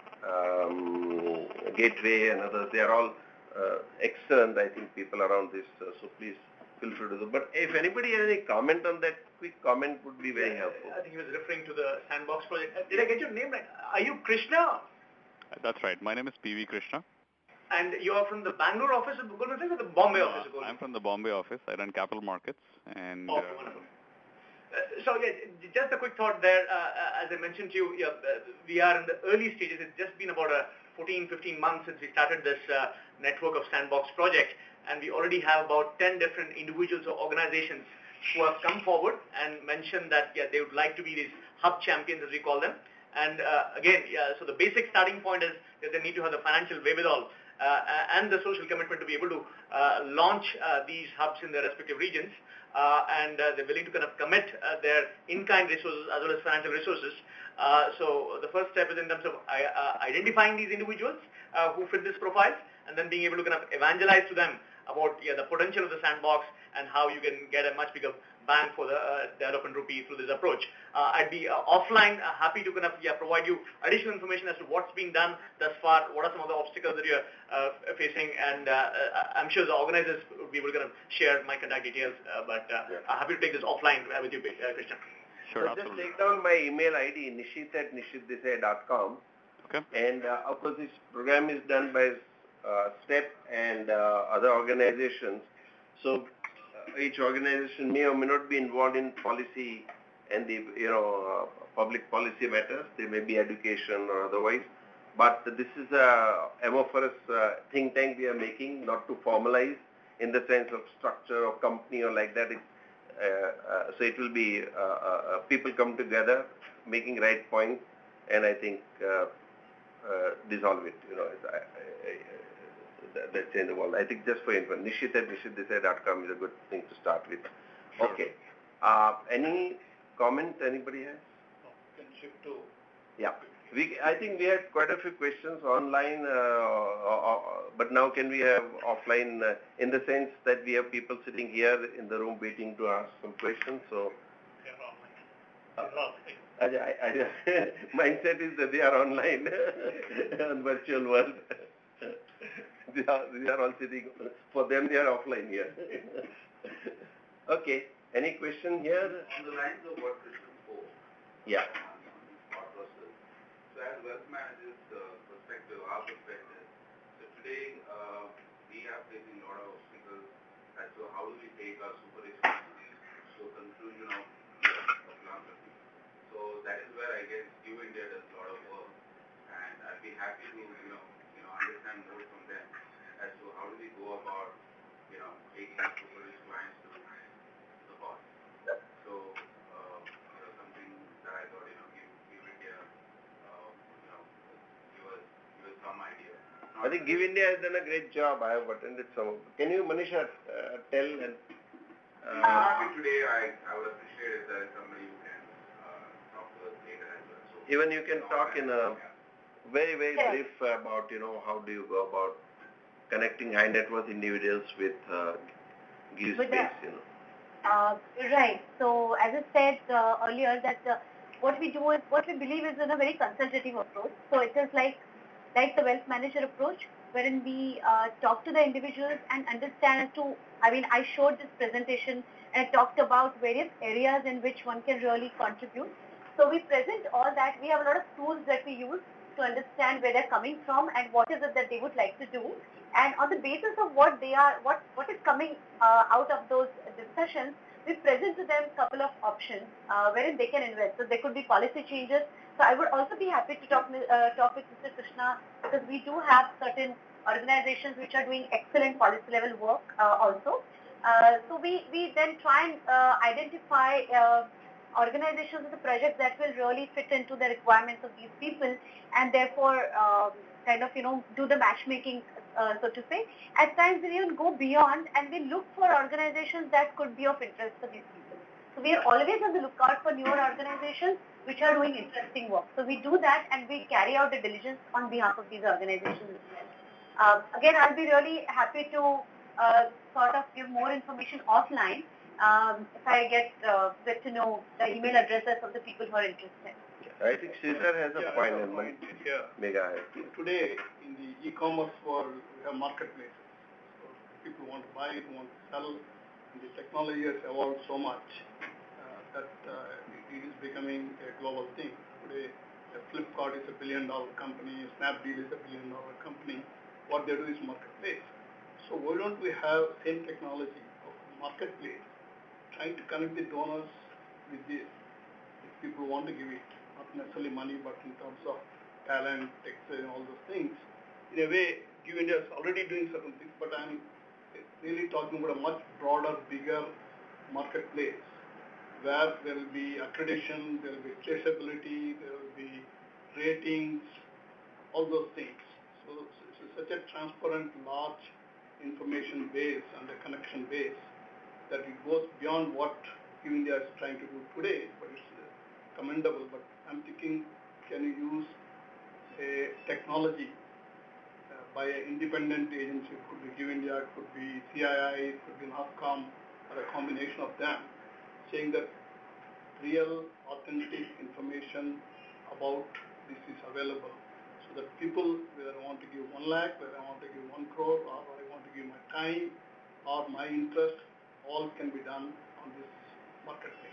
um, Gateway and others, they are all uh, excellent, I think, people around this, uh, so please feel free to do. But if anybody has any comment on that, quick comment would be very helpful. I think he was referring to the Sandbox project. Did I get your name right? Are you Krishna? That's right. My name is P V Krishna. And you are from the Bangalore office of Goldman Sachs or the Bombay Uh, office of Goldman I'm from the Bombay office. I run capital markets, and Oh, uh, wonderful. Uh, So yeah, j- just a quick thought there. Uh, uh, as I mentioned to you, yeah, uh, we are in the early stages. It's just been about uh, fourteen, fifteen months since we started this uh, network of sandbox project, and we already have about ten different individuals or organizations who have come forward and mentioned that yeah, they would like to be these hub champions, as we call them. And uh, again, yeah, so the basic starting point is that they need to have the financial wherewithal uh, and the social commitment to be able to uh, launch uh, these hubs in their respective regions. Uh, and uh, they're willing to kind of commit uh, their in-kind resources as well as financial resources. Uh, so the first step is in terms of uh, identifying these individuals uh, who fit this profile, and then being able to kind of evangelize to them about yeah, the potential of the sandbox and how you can get a much bigger bang for the uh, development rupee through this approach. Uh, I'd be uh, offline uh, happy to kind of yeah, provide you additional information as to what's being done thus far, what are some of the obstacles that you're uh, facing, and uh, uh, I'm sure the organizers will be able to kind of share my contact details, uh, but uh, Yeah. I'm happy to take this offline uh, with you, uh, Christian. sure, So just absolutely. take down my email I D, nishit at nishitdesai dot com. Okay. And uh, of course, this program is done by uh, STEP and uh, other organizations. So uh, each organization may or may not be involved in policy and the you know uh, public policy matters. There may be education or otherwise. But this is a amorphous uh, think tank we are making, not to formalize in the sense of structure or company or like that. It, uh, uh, so it will be uh, uh, people come together, making right points, and I think uh, uh, dissolve it. You know, it's, I, I, I, that, that change the world. I think just for info, nishit at nishitdesai dot com is a good thing to start with. Sure. Okay. Uh, any comment anybody has? Can shift to. Yeah. We, I think we had quite a few questions online, uh, uh, uh, but now can we have offline uh, in the sense that we have people sitting here in the room waiting to ask some questions. So, uh, I, I, I, mindset is that they are online on virtual world. they, are, they are all sitting, for them they are offline here. Okay. Any question here? On the lines of what Krishnan spoke. Yeah. So as wealth managers' uh, perspective, our perspective, so today uh, we are facing a lot of obstacles as to how do we take our super expertise to a conclusion of of philanthropy. So that is where I guess Give India does a lot of work, and I'd be happy to you know you know understand more from them as to how do we go about you know taking super rich clients to the boss. So uh, you know something that I thought you know Give, Give India. Uh, you know, give us, give us some idea. I think Give India has done a great job. I have attended some. Can you, Manisha, uh, tell and? Uh, Uh, today, I, I would appreciate if there is somebody who can uh, talk to us later as well. So, even you can talk in a very, very Yes. brief about, you know, how do you go about connecting high net worth individuals with uh, Give With space, the- you know. Uh, right. So as I said uh, earlier, that uh, what we do is what we believe is in a very consultative approach. So it is like like the wealth manager approach, wherein we uh, talk to the individuals and understand as to. I mean, I showed this presentation and I talked about various areas in which one can really contribute. So we present all that. We have a lot of tools that we use to understand where they're coming from and what is it that they would like to do. And on the basis of what they are, what, what is coming uh, out of those discussions, we present to them a couple of options uh, wherein they can invest. So there could be policy changes. So I would also be happy to talk, uh, talk with Mister Krishna, because we do have certain organizations which are doing excellent policy level work uh, also. Uh, so we, we then try and uh, identify uh, organizations with the projects that will really fit into the requirements of these people, and therefore um, kind of, you know, do the matchmaking, uh, so to say. At times we even go beyond and we look for organizations that could be of interest for these people. So we are always on the lookout for newer organizations which are doing interesting work. So we do that and we carry out the diligence on behalf of these organizations as well. Uh, again, I'll be really happy to uh, sort of give more information offline um, if I get uh, get to know the email addresses of the people who are interested. I think Sridhar has a Yeah, point I have a in point here. Mega. Today, in the e-commerce world, we have marketplaces. So people want to buy, want to sell. And the technology has evolved so much uh, that uh, it is becoming a global thing. Today, uh, Flipkart is a billion dollar company, Snapdeal is a billion dollar company. what they do is marketplace. So why don't we have same technology of marketplace, trying to connect the donors with the if people want to give it, not necessarily money, but in terms of talent, textile, and all those things. In a way, Give India is already doing certain things, but I'm really talking about a much broader, bigger marketplace where there will be accreditation, there will be traceability, there will be ratings, all those things. So it's such a transparent, large information base and a connection base that it goes beyond what Give India is trying to do today, but it's commendable. But I'm thinking, can you use a technology uh, by an independent agency? It could be Give India, it could be C I I, it could be NASSCOM, or a combination of them, saying that real, authentic information about this is available, so that people, whether I want to give one lakh, whether I want to give one crore, or I want to give my time or my interest, all can be done on this marketplace.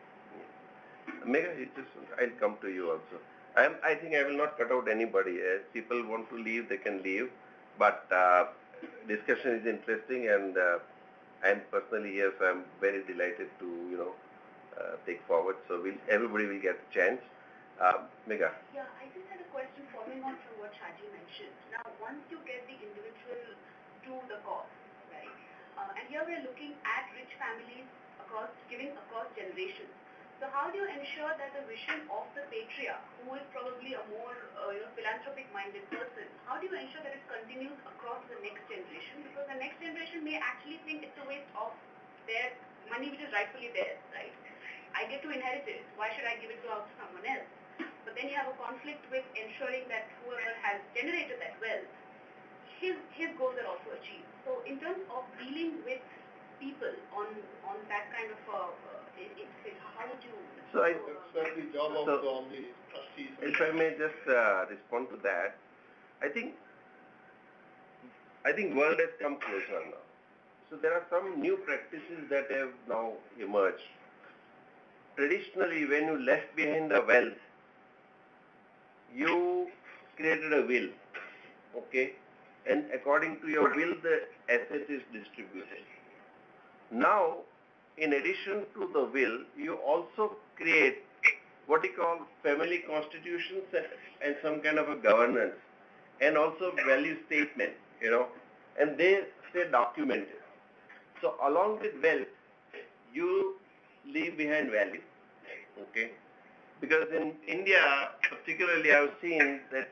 Megha, you just, I'll come to you also. I'm, I think I will not cut out anybody. As people want to leave, they can leave. But uh, discussion is interesting, and uh, I'm personally here, so I'm very delighted to, you know, uh, take forward. So we'll, everybody will get a chance. Uh, Megha. Yeah, I just had a question following on from what Shaji mentioned. Now, once you get the individual to the cause, right, uh, and here we're looking at rich families across, giving across generations. So how do you ensure that the vision of the patriarch, who is probably a more uh, you know, philanthropic-minded person, how do you ensure that it continues across the next generation? Because the next generation may actually think it's a waste of their money, which is rightfully theirs, right? I get to inherit it. Why should I give it to out to someone else? But then you have a conflict with ensuring that whoever has generated that wealth, his his goals are also achieved. So in terms of dealing with people on on that kind of uh, uh, it, it, how would you? So I, That's the job of so, all the trustees. if I may just uh, respond to that, I think I think world has come closer now. So there are some new practices that have now emerged. Traditionally, when you left behind a wealth, you created a will, okay? And according to your will, the asset is distributed. Now, in addition to the will, you also create what you call family constitutions and some kind of a governance, and also value statement, you know, and they stay documented. So along with wealth, you leave behind value, okay? Because in India, particularly, I've seen that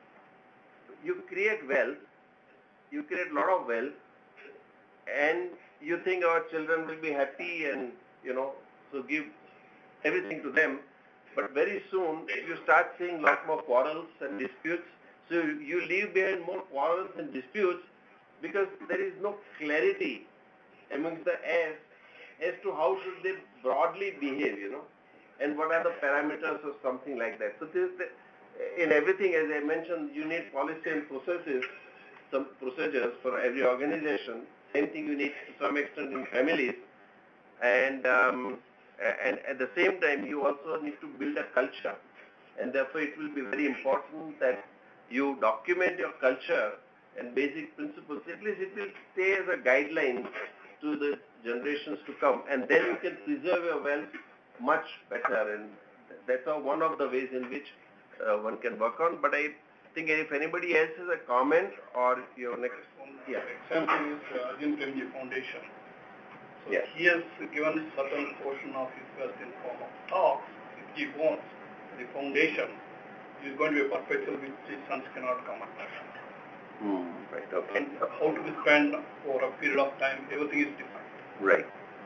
you create wealth, you create a lot of wealth, and you think our children will be happy and, you know, so give everything to them. But very soon, you start seeing a lot more quarrels and disputes. So you leave behind more quarrels and disputes because there is no clarity amongst the heirs as to how should they broadly behave, you know, and what are the parameters or something like that. So this, in everything, as I mentioned, you need policy and processes, some procedures for every organization. Same thing you need to some extent in families. And, um, and at the same time, you also need to build a culture. And therefore, it will be very important that you document your culture and basic principles. At least it will stay as a guideline to the generations to come. And then you can preserve your wealth much better. And that's how one of the ways in which uh, one can work on. But I think if anybody else has a comment or your next one. Yeah. Example is uh, Arjun Premji Foundation. So yes. He has given certain portion of his wealth in form of stocks. If he owns the foundation, it is going to be a perpetual which his sons cannot come under. Hmm, right, okay. And how to be spent over a period of time, everything is different. Right.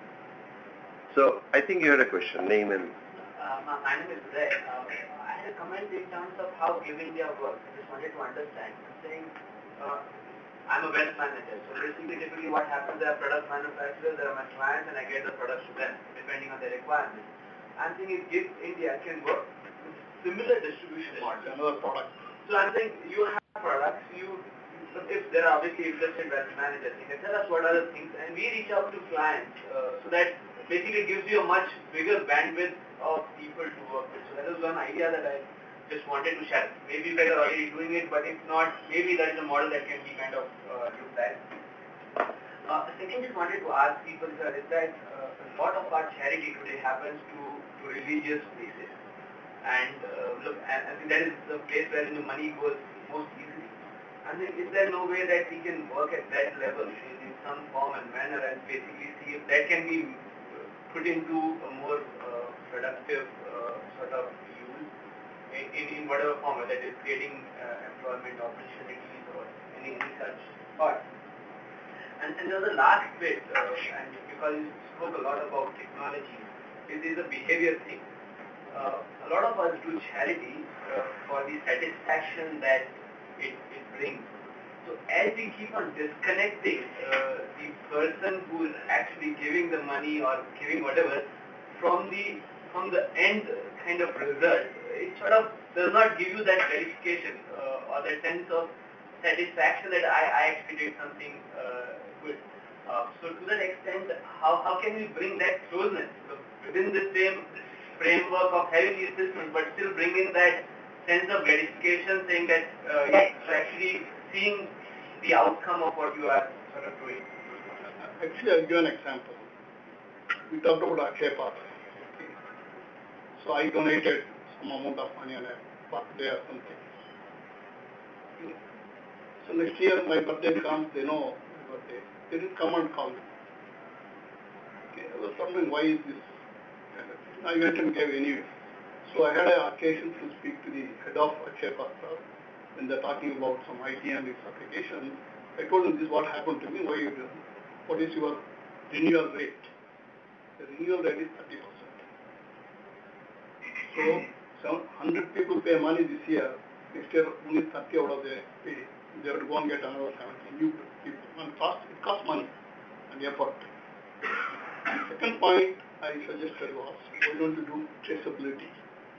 So I think you had a question, name and... Uh, my, my name is Ray. Uh, I had a comment in terms of how Give India works. I just wanted to understand. I'm saying, uh, I'm a wealth manager. So basically, typically what happens, there are product manufacturers, there are my clients, and I get the products to them, depending on their requirements. I'm thinking Give India can work with similar distribution model. Another product. So I'm saying, you have products, you, if there are obviously interested wealth managers, you can tell us what are the things, and we reach out to clients, uh, so that basically gives you a much bigger bandwidth of people to work with. So that is one idea that I just wanted to share. Maybe you guys are already doing it, but if not, maybe that is a model that can be kind of uh, looked at. Uh, second, just wanted to ask people, sir, is that uh, a lot of our charity today happens to, to religious places. And uh, look, I, I think that is the place where the money goes most easily. And then is there no way that we can work at that level in, in some form and manner and basically see if that can be put into a more uh, productive uh, sort of use in, in, in whatever form, whether it is creating uh, employment opportunities or any, any such part. And, and the last bit, uh, and because you spoke a lot about technology, it is a behavior thing. Uh, a lot of us do charity uh, for the satisfaction that it, it brings. So as we keep on disconnecting uh, the person who is actually giving the money or giving whatever from the from the end kind of result, it sort of does not give you that gratification uh, or that sense of satisfaction that I, I actually did something uh, good. Uh, so to that extent, how, how can we bring that closeness so within the same framework of having these systems, but still bring in that sense of gratification, saying that uh, yes, you're actually seeing the outcome of what you are sort of doing? Actually, I'll give an example. We talked about Akshay Patra. Okay. So I donated some amount of money on a birthday or something. Okay. So next year my birthday comes, they know my birthday. They didn't come and call me. Okay. I was wondering why is this kind of thing. I went and gave anyway. So I had an occasion to speak to the head of Akshay Patra when they're talking about some I T and its application. I told them this is what happened to me, why you do? What is your renewal rate? The renewal rate is thirty percent. So, so one hundred people pay money this year, next year only thirty out of the pay. They have to go and get another seventy new people. And cost, it costs money and effort. The second point I suggested was, why don't you do traceability?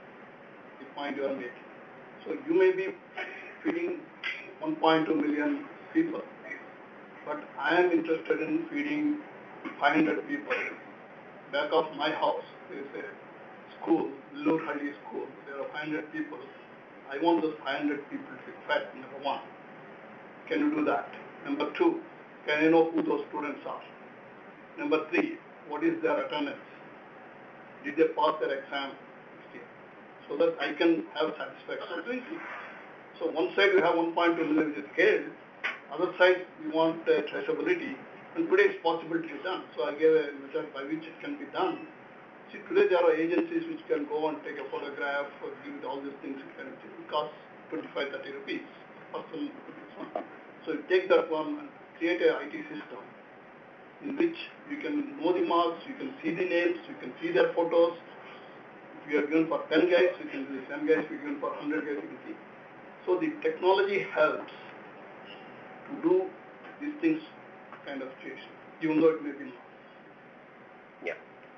The point you are making. So you may be feeding one point two million people, but I am interested in feeding five hundred people. Back of my house, there is a school, Lurhalli school. There are five hundred people. I want those five hundred people to be fed, number one. Can you do that? Number two, can I know who those students are? Number three, what is their attendance? Did they pass their exam next year? So that I can have satisfaction. So one side we have one point two million which is scaled, other side we want uh, traceability, and today it's possible to be done. So I gave a method by which it can be done. See, today there are agencies which can go and take a photograph or give all these things. It can it costs twenty-five, thirty rupees per person. So you take that one and create a I T system in which you can know the marks, you can see the names, you can see their photos. If you are given for ten guys, you can do the ten guys. If you are given for one hundred guys, you can see. So the technology helps to do these things kind of situation, even though it may be not. Yeah.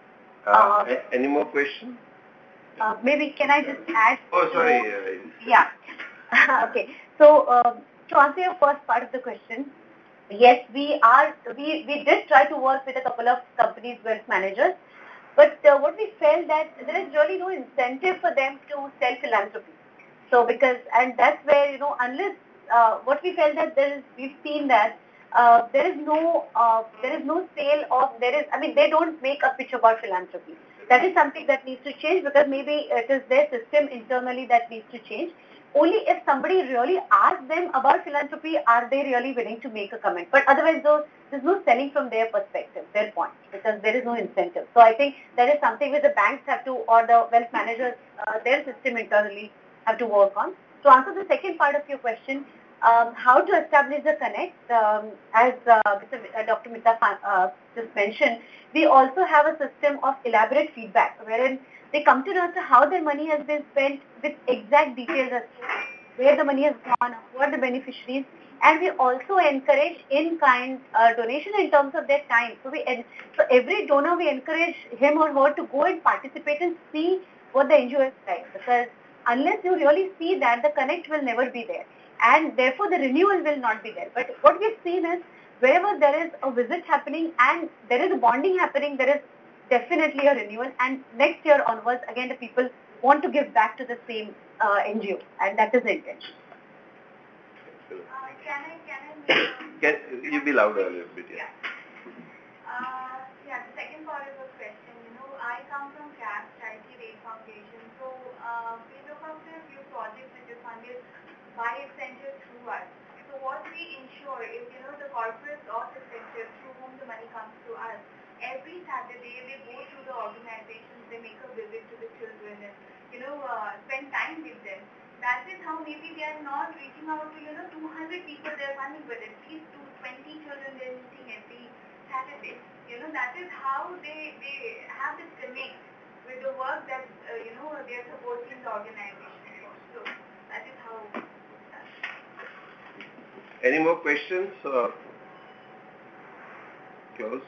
Uh, uh, any more questions? Uh, maybe can I just add? Oh, sorry. To, uh, yeah. Okay. So uh, to answer your first part of the question, yes, we are. We we did try to work with a couple of companies, wealth managers, but uh, what we felt that there is really no incentive for them to sell philanthropy. So because, and that's where, you know, unless, uh, what we felt that there is, we've seen that uh, there is no, uh, there is no sale of, there is, I mean, they don't make a pitch about philanthropy. That is something that needs to change because maybe it is their system internally that needs to change. Only if somebody really asks them about philanthropy, are they really willing to make a comment. But otherwise, though, there's no selling from their perspective, their point, because there is no incentive. So I think that is something which the banks have to, or the wealth managers, uh, their system internally have to work on. To answer the second part of your question, um, how to establish the connect, um, as uh, Doctor Mita uh, just mentioned, we also have a system of elaborate feedback, wherein they come to know as to how their money has been spent with exact details as to where the money has gone, who are the beneficiaries, and we also encourage in-kind uh, donation in terms of their time. So we, so every donor, we encourage him or her to go and participate and see what the N G O is like, because unless you really see that, the connect will never be there, and therefore the renewal will not be there. But what we've seen is wherever there is a visit happening and there is a bonding happening, there is definitely a renewal, and next year onwards, again, the people want to give back to the same uh, N G O, and that is the intention. Uh, can I, can I make, Can you be louder a little bit? Yeah. Uh, yeah, the second part of the question, you know, I come from C A P, Charity Aid Foundation, so uh, we look after a few projects which are funded by Accenture through us. So what we ensure is, you know, the corporates of Accenture through whom the money comes to us, every Saturday they go through the organizations, they make a visit to the children and, you know, uh, spend time with them. That is how maybe they are not reaching out to, you know, two hundred people they are funding, but at least to twenty children they are meeting every Saturday. You know, that is how they, they have this connect with the work that, uh, you know, they are supporting the organization for. So that is how it's done. Any more questions or close?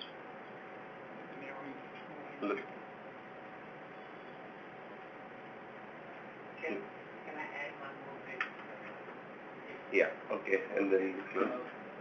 Look. Can, can I add one more bit? Yeah, okay, and then close.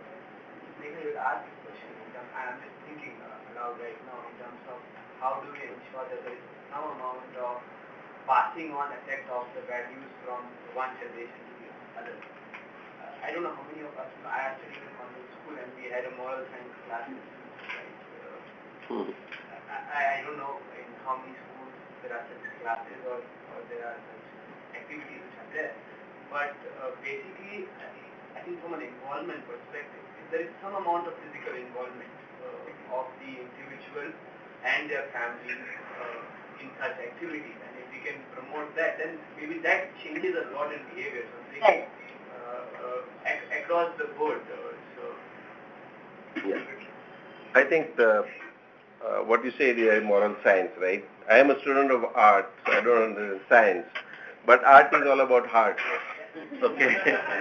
Maybe I will ask this question. In terms, I am just thinking uh, aloud right now in terms of how do we ensure that there is some amount of passing on effect of the values from one generation to the other. Uh, I don't know how many of us, I actually went on to school and we had a moral science class. Right? Uh, I, I don't know in how many schools there are such classes or, or there are such activities which are there. But uh, basically, I think from an involvement perspective, if there is some amount of physical involvement uh, of the individual and their families uh, in such activities, and if we can promote that, then maybe that changes a lot in behavior, something Right. uh, uh, ac- across the board. Uh, so, Yeah. I think the Uh, what you say is moral science, right? I am a student of art, so I don't understand science. But art is all about heart. Okay?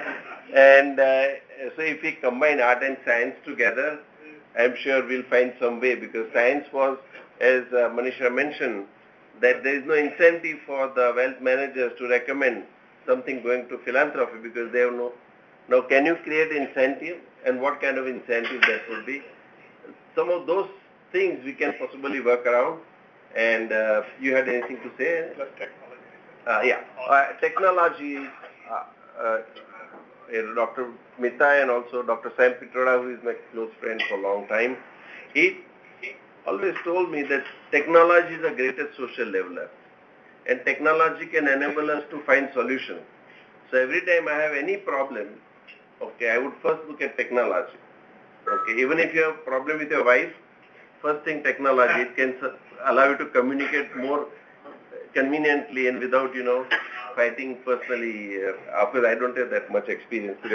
and uh, so if we combine art and science together, I'm sure we'll find some way, because science was, as uh, Manisha mentioned, that there is no incentive for the wealth managers to recommend something going to philanthropy because they have no. Now, can you create incentive, and what kind of incentive that would be? Some of those things we can possibly work around. And uh, you had anything to say? Plus technology. Uh, yeah, uh, technology, uh, uh, Doctor Mita and also Doctor Sam Pitroda, who is my close friend for a long time, he always told me that technology is the greatest social leveler. And technology can enable us to find solutions. So every time I have any problem, okay, I would first look at technology. Okay, even if you have a problem with your wife, first thing technology, it can allow you to communicate more conveniently and without, you know, fighting personally. Uh, of course, I don't have that much experience, but,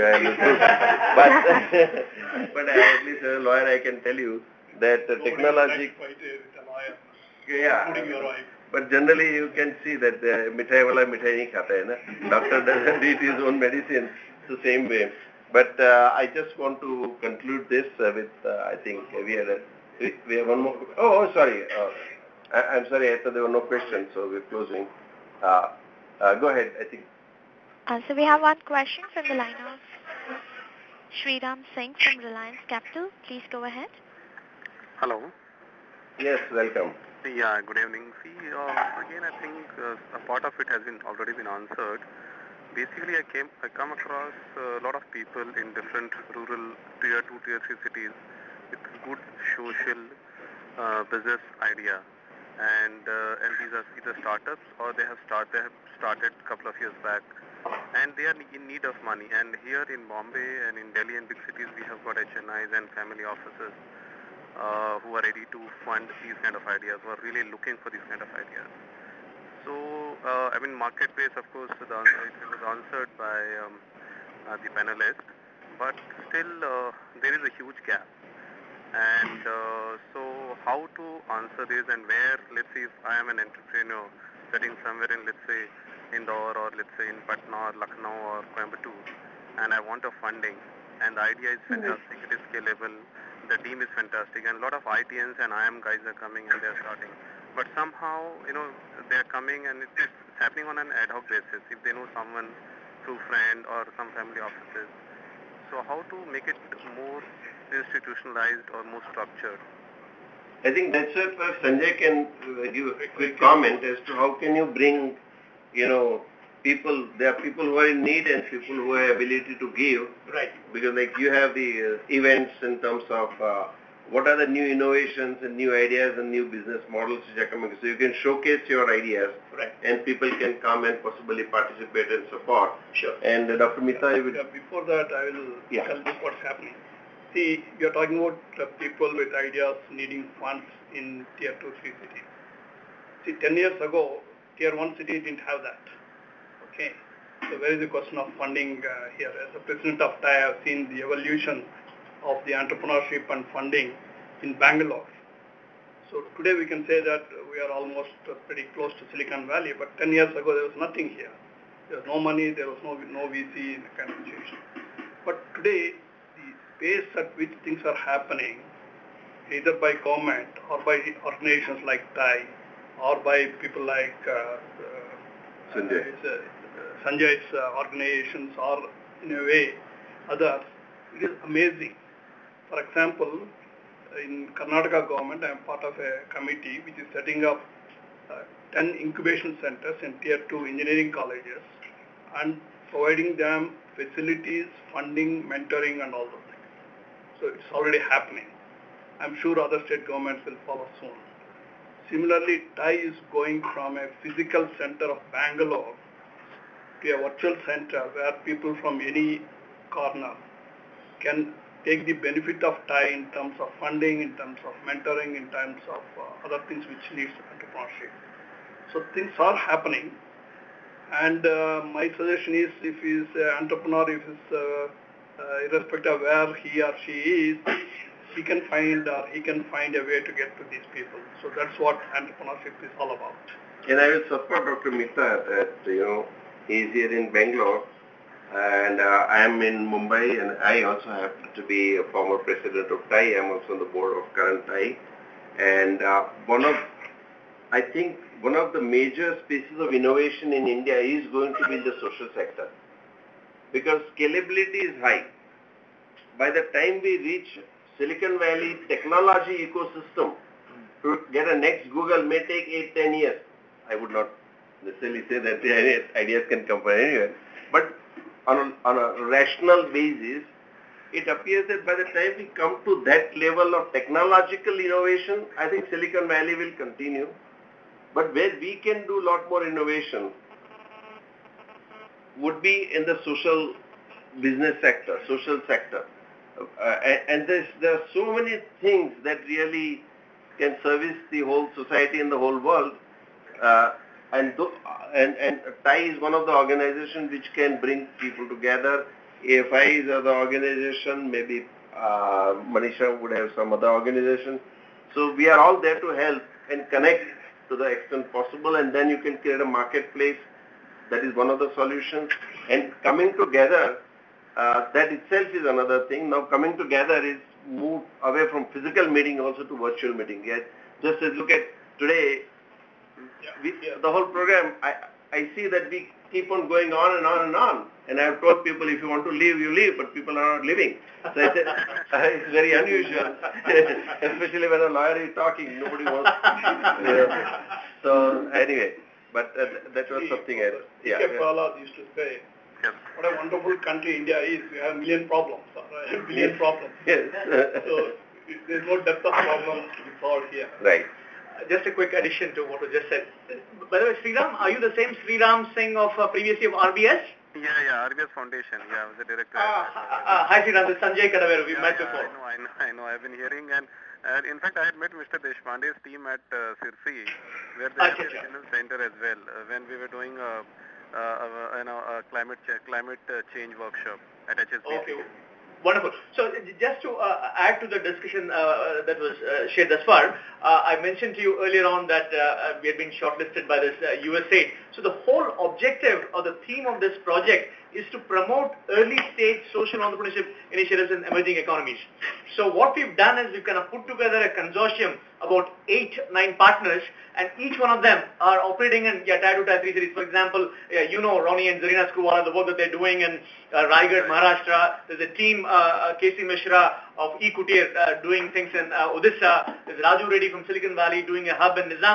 but I, at least as a lawyer, I can tell you that uh, technology... Yeah, but generally you can see that uh, mithai wala mithai nahi khata hai, na? Doctor doesn't eat his own medicine the same way. But uh, I just want to conclude this uh, with, uh, I think we had a, we, we have one more. Oh, oh sorry. Uh, I, I'm sorry, I thought there were no questions, so we're closing. Uh, uh, go ahead, I think. Uh, so we have one question from the line of Sriram Singh from Reliance Capital. Please go ahead. Hello. Yes, welcome. Yeah, good evening. See, uh, again, I think uh, a part of it has been already been answered. Basically, I came, I come across a lot of people in different rural tier two, tier three cities with good social uh, business idea, and uh, and these are either startups or they have start they have started a couple of years back, and they are in need of money. And here in Bombay and in Delhi and big cities, we have got H N Is and family offices uh, who are ready to fund these kind of ideas, who are really looking for these kind of ideas. So, uh, I mean, marketplace, of course, the answer, it was answered by um, uh, the panelist, but still uh, there is a huge gap. And uh, so how to answer this, and where, let's say if I am an entrepreneur sitting somewhere in, let's say, Indore or let's say in Patna or Lucknow or Coimbatore, and I want a funding, and the idea is fantastic, it is scalable, the team is fantastic, and a lot of I T Ns and I M guys are coming and they're starting. But somehow, you know, they're coming and it's happening on an ad hoc basis, if they know someone through friend or some family offices. So how to make it more institutionalized or more structured? I think that's where Sanjay can uh, give a quick comment as to how can you bring you know, people, there are people who are in need and people who have ability to give. Right. Because like you have the uh, events in terms of uh, what are the new innovations and new ideas and new business models which are coming. So you can showcase your ideas. Right. And people can come and possibly participate and support. Sure. And uh, Doctor Mita, I will... Yeah, before that, I will Yeah. tell you what's happening. See, you're talking about uh, people with ideas needing funds in tier two, three cities. See, ten years ago, tier one city didn't have that. Okay. So where is the question of funding uh, here? As a president of T I, I have seen the evolution of the entrepreneurship and funding in Bangalore. So today we can say that we are almost uh, pretty close to Silicon Valley, but ten years ago there was nothing here. There was no money, there was no, no V C kind of situation. But today, the pace at which things are happening, either by government or by organizations like T I or by people like uh, uh, Sanjay. uh, Sanjay's uh, organizations or in a way others, it is amazing. For example, in Karnataka government, I am part of a committee which is setting up uh, ten incubation centers in tier two engineering colleges and providing them facilities, funding, mentoring and all those things. So it's already happening. I'm sure other state governments will follow soon. Similarly, T I is going from a physical center of Bangalore to a virtual center where people from any corner can take the benefit of T I in terms of funding, in terms of mentoring, in terms of uh, other things which needs entrepreneurship. So things are happening. And uh, my suggestion is if he is an entrepreneur, if he is uh, uh, irrespective of where he or she is, he can find or he can find a way to get to these people. So that's what entrepreneurship is all about. And I will support Doctor Mita that, you know, he is here in Bangalore and uh, I am in Mumbai and I also happen to be a former president of T I. I am also on the board of current T I. And uh, one of, I think one of the major spaces of innovation in India is going to be in the social sector because scalability is high. By the time we reach Silicon Valley technology ecosystem, to get a next Google may take eight, ten years. I would not necessarily say that the ideas can come from anywhere. But on a, on a rational basis, it appears that by the time we come to that level of technological innovation, I think Silicon Valley will continue. But where we can do a lot more innovation would be in the social business sector, social sector. Uh, and and there's, there are so many things that really can service the whole society and the whole world. Uh, and, th and, and T I is one of the organizations which can bring people together. A F I is another organization, maybe uh, Manisha would have some other organization. So we are all there to help and connect to the extent possible, and then you can create a marketplace. That is one of the solutions. And coming together, uh, that itself is another thing. Now coming together is move away from physical meeting also to virtual meeting. Yeah? Just as look at today, we, the whole program, I, I see that we keep on going on and on and on. And I have told people, if you want to leave, you leave, but people are not leaving. So I said, it's very unusual, especially when a lawyer is talking, nobody wants. Yeah. So anyway, but uh, that was something else. Yeah. D K Prahalad used to say, what a wonderful country India is. We have a million problems, right? A billion Yes. problems. Yes. So there's no depth of problems to be solved here. Right. Just a quick addition to what was just said. By the way, Sriram, are you the same Sriram Singh of uh, previously of R B S? Yeah, yeah, R B S Foundation. Yeah, I was the director. Uh, uh, hi, Sriram. This is Sanjay Kadaveru. We've yeah, met yeah, before. I know, I know, I know. I've been hearing, and uh, in fact, I had met Mister Deshpande's team at uh, Sirsi, where they had a regional center as well, uh, when we were doing a, a, a, you know, a climate ch climate uh, change workshop at H S B C. Okay. Wonderful. So just to uh, add to the discussion uh, that was uh, shared thus far, uh, I mentioned to you earlier on that uh, we had been shortlisted by this uh, U S A I D. So the whole objective or the theme of this project is to promote early stage social entrepreneurship initiatives in emerging economies. So what we've done is we've kind of put together a consortium, about eight, nine partners, and each one of them are operating in yeah, tier two, tier three cities. For example, uh, you know Ronnie and Zarina Screwwala, the work that they're doing in uh, Raigad, Maharashtra. There's a team, uh, uh, K C Mishra of eCouture uh, doing things in uh, Odisha. There's Raju Reddy from Silicon Valley doing a hub in Nizamabad.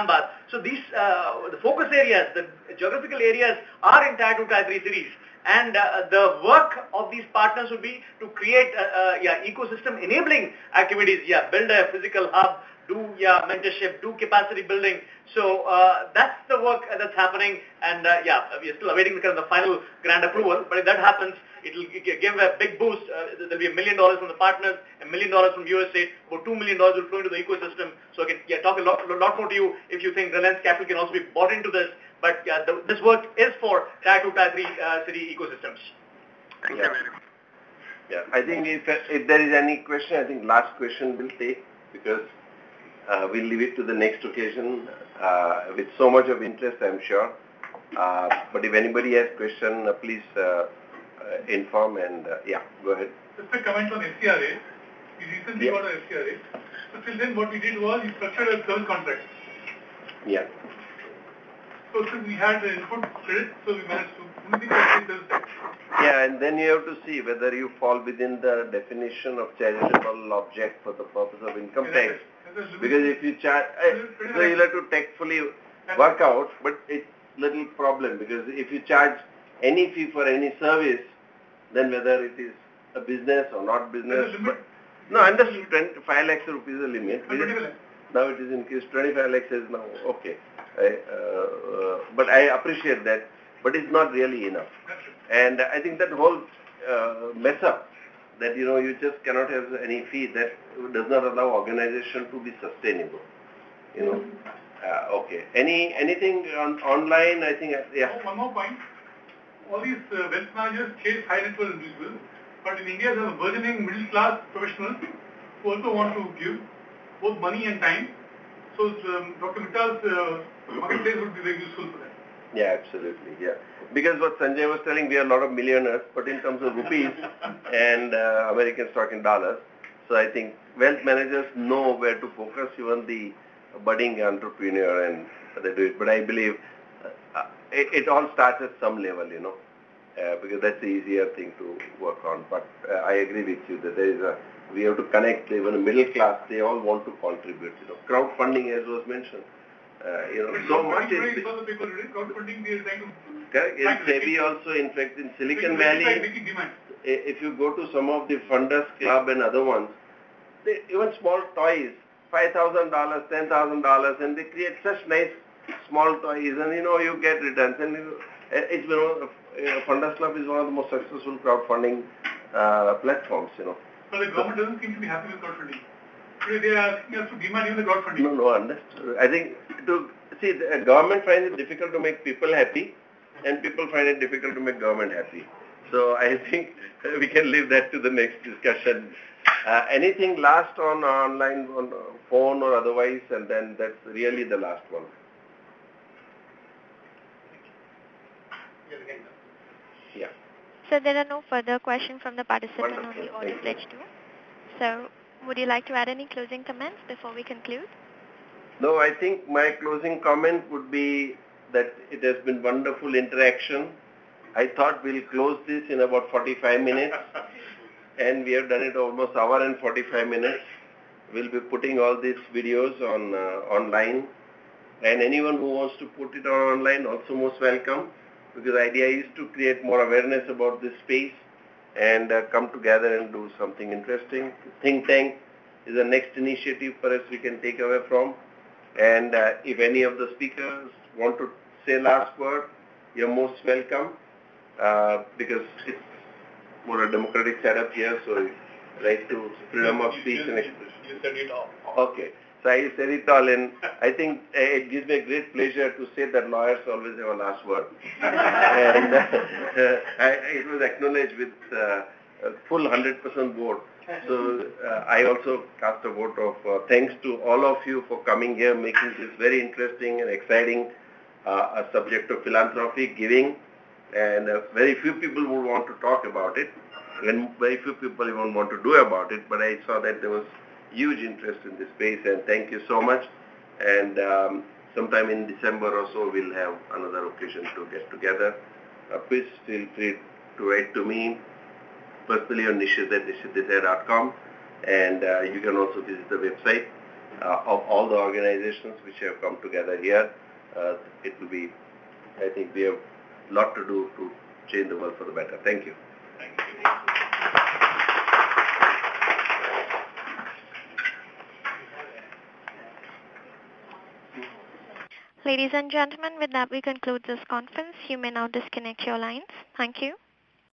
So these, uh, the focus areas, the geographical areas are in Tier two, Tier three cities. And uh, the work of these partners would be to create uh, uh, yeah, ecosystem enabling activities, yeah, build a physical hub, do yeah, mentorship, do capacity building. So uh, that's the work that's happening, and uh, yeah, we are still awaiting the, kind of the final grant approval, but if that happens, it will give a big boost. Uh, there will be a million dollars from the partners, a million dollars from U S A, about two million dollars will flow into the ecosystem. So I can yeah, talk a lot, a lot more to you if you think Reliance Capital can also be bought into this. But uh, the, this work is for Tier two, Tier three uh, city ecosystems. Thank yeah. you very much. Yeah, I think if, if there is any question, I think last question we'll take, because uh, we'll leave it to the next occasion uh, with so much of interest, I'm sure. Uh, but if anybody has question, uh, please uh, uh, inform and uh, yeah, go ahead. Just a comment on S C R A. We recently yeah. got an S C R A. So till then what we did was we structured a service contract. Yeah. So since we had the input credit, so we managed to only thing was service tax. Yeah, and then you have to see whether you fall within the definition of charitable object for the purpose of income tax. Because if you charge, uh, so you'll have to tactfully work out, but it's little problem, because if you charge any fee for any service, then whether it is a business or not business. But, no, understood, twenty-five lakhs rupees is the limit. Now it is increased, twenty-five lakhs is now, okay. I, uh, uh, but I appreciate that, but it's not really enough. And I think that whole uh, mess up, that you know you just cannot have any fee, that does not allow organization to be sustainable. You know. Uh, okay. Any anything on online? I think uh, yeah. Oh, one more point. All these uh, wealth managers chase high net worth individuals, but in India there are burgeoning middle class professionals who also want to give both money and time. So um, Doctor Mittal's uh, marketplace would be very useful for them. Yeah, absolutely. Yeah, because what Sanjay was telling, we are a lot of millionaires, but in terms of rupees and uh, American stock in dollars. So I think wealth managers know where to focus, even the budding entrepreneur, and they do it. But I believe uh, it, it all starts at some level, you know, uh, because that's the easier thing to work on. But uh, I agree with you that there is a, we have to connect even the middle class. They all want to contribute. You know, crowdfunding, as was mentioned. Uh, you know, but so much is. Crowdfunding, they are trying to. Correct. In SEBI also, in fact, in Silicon Valley, if you go to some of the funders club and other ones, they, even small toys, five thousand dollars, ten thousand dollars, and they create such nice small toys, and you know, you get returns. And you know, it's been, uh, Funders Club is one of the most successful crowdfunding uh, platforms, you know. But the government doesn't seem to be happy with crowdfunding. Today they are asking us to demand even the crowdfunding. No, no, understood. I think to see, the government finds it difficult to make people happy, and people find it difficult to make government happy. So I think we can leave that to the next discussion. Uh, anything last on online, on phone or otherwise, and then that's really the last one. Yeah. So there are no further questions from the participant Wonderful. on the audio pledge too. So would you like to add any closing comments before we conclude? No, I think my closing comment would be that it has been wonderful interaction. I thought we'll close this in about forty-five minutes, and we have done it almost hour and forty-five minutes. We'll be putting all these videos on uh, online, and anyone who wants to put it on online also most welcome, because the idea is to create more awareness about this space and uh, come together and do something interesting. Think Tank is the next initiative for us we can take away from, and uh, if any of the speakers want to say last word, you're most welcome, uh, because it's more a democratic setup here, so right to freedom of speech and expression. You said it all. Okay, so I said it all, and I think uh, it gives me a great pleasure to say that lawyers always have a last word. And uh, I, it was acknowledged with uh, a full one hundred percent vote. So uh, I also cast a vote of uh, thanks to all of you for coming here, making this very interesting and exciting uh, a subject of philanthropy, giving, and uh, very few people would want to talk about it, and very few people even want to do about it, but I saw that there was huge interest in this space, and thank you so much. And um, sometime in December or so, we'll have another occasion to get together. Uh, please feel free to write to me personally on nishit at nishit desai dot com, and uh, you can also visit the website. uh, of all the organizations which have come together here. Uh, it will be, I think we have a lot to do to change the world for the better. Thank you. Ladies and gentlemen, with that we conclude this conference. You may now disconnect your lines. Thank you.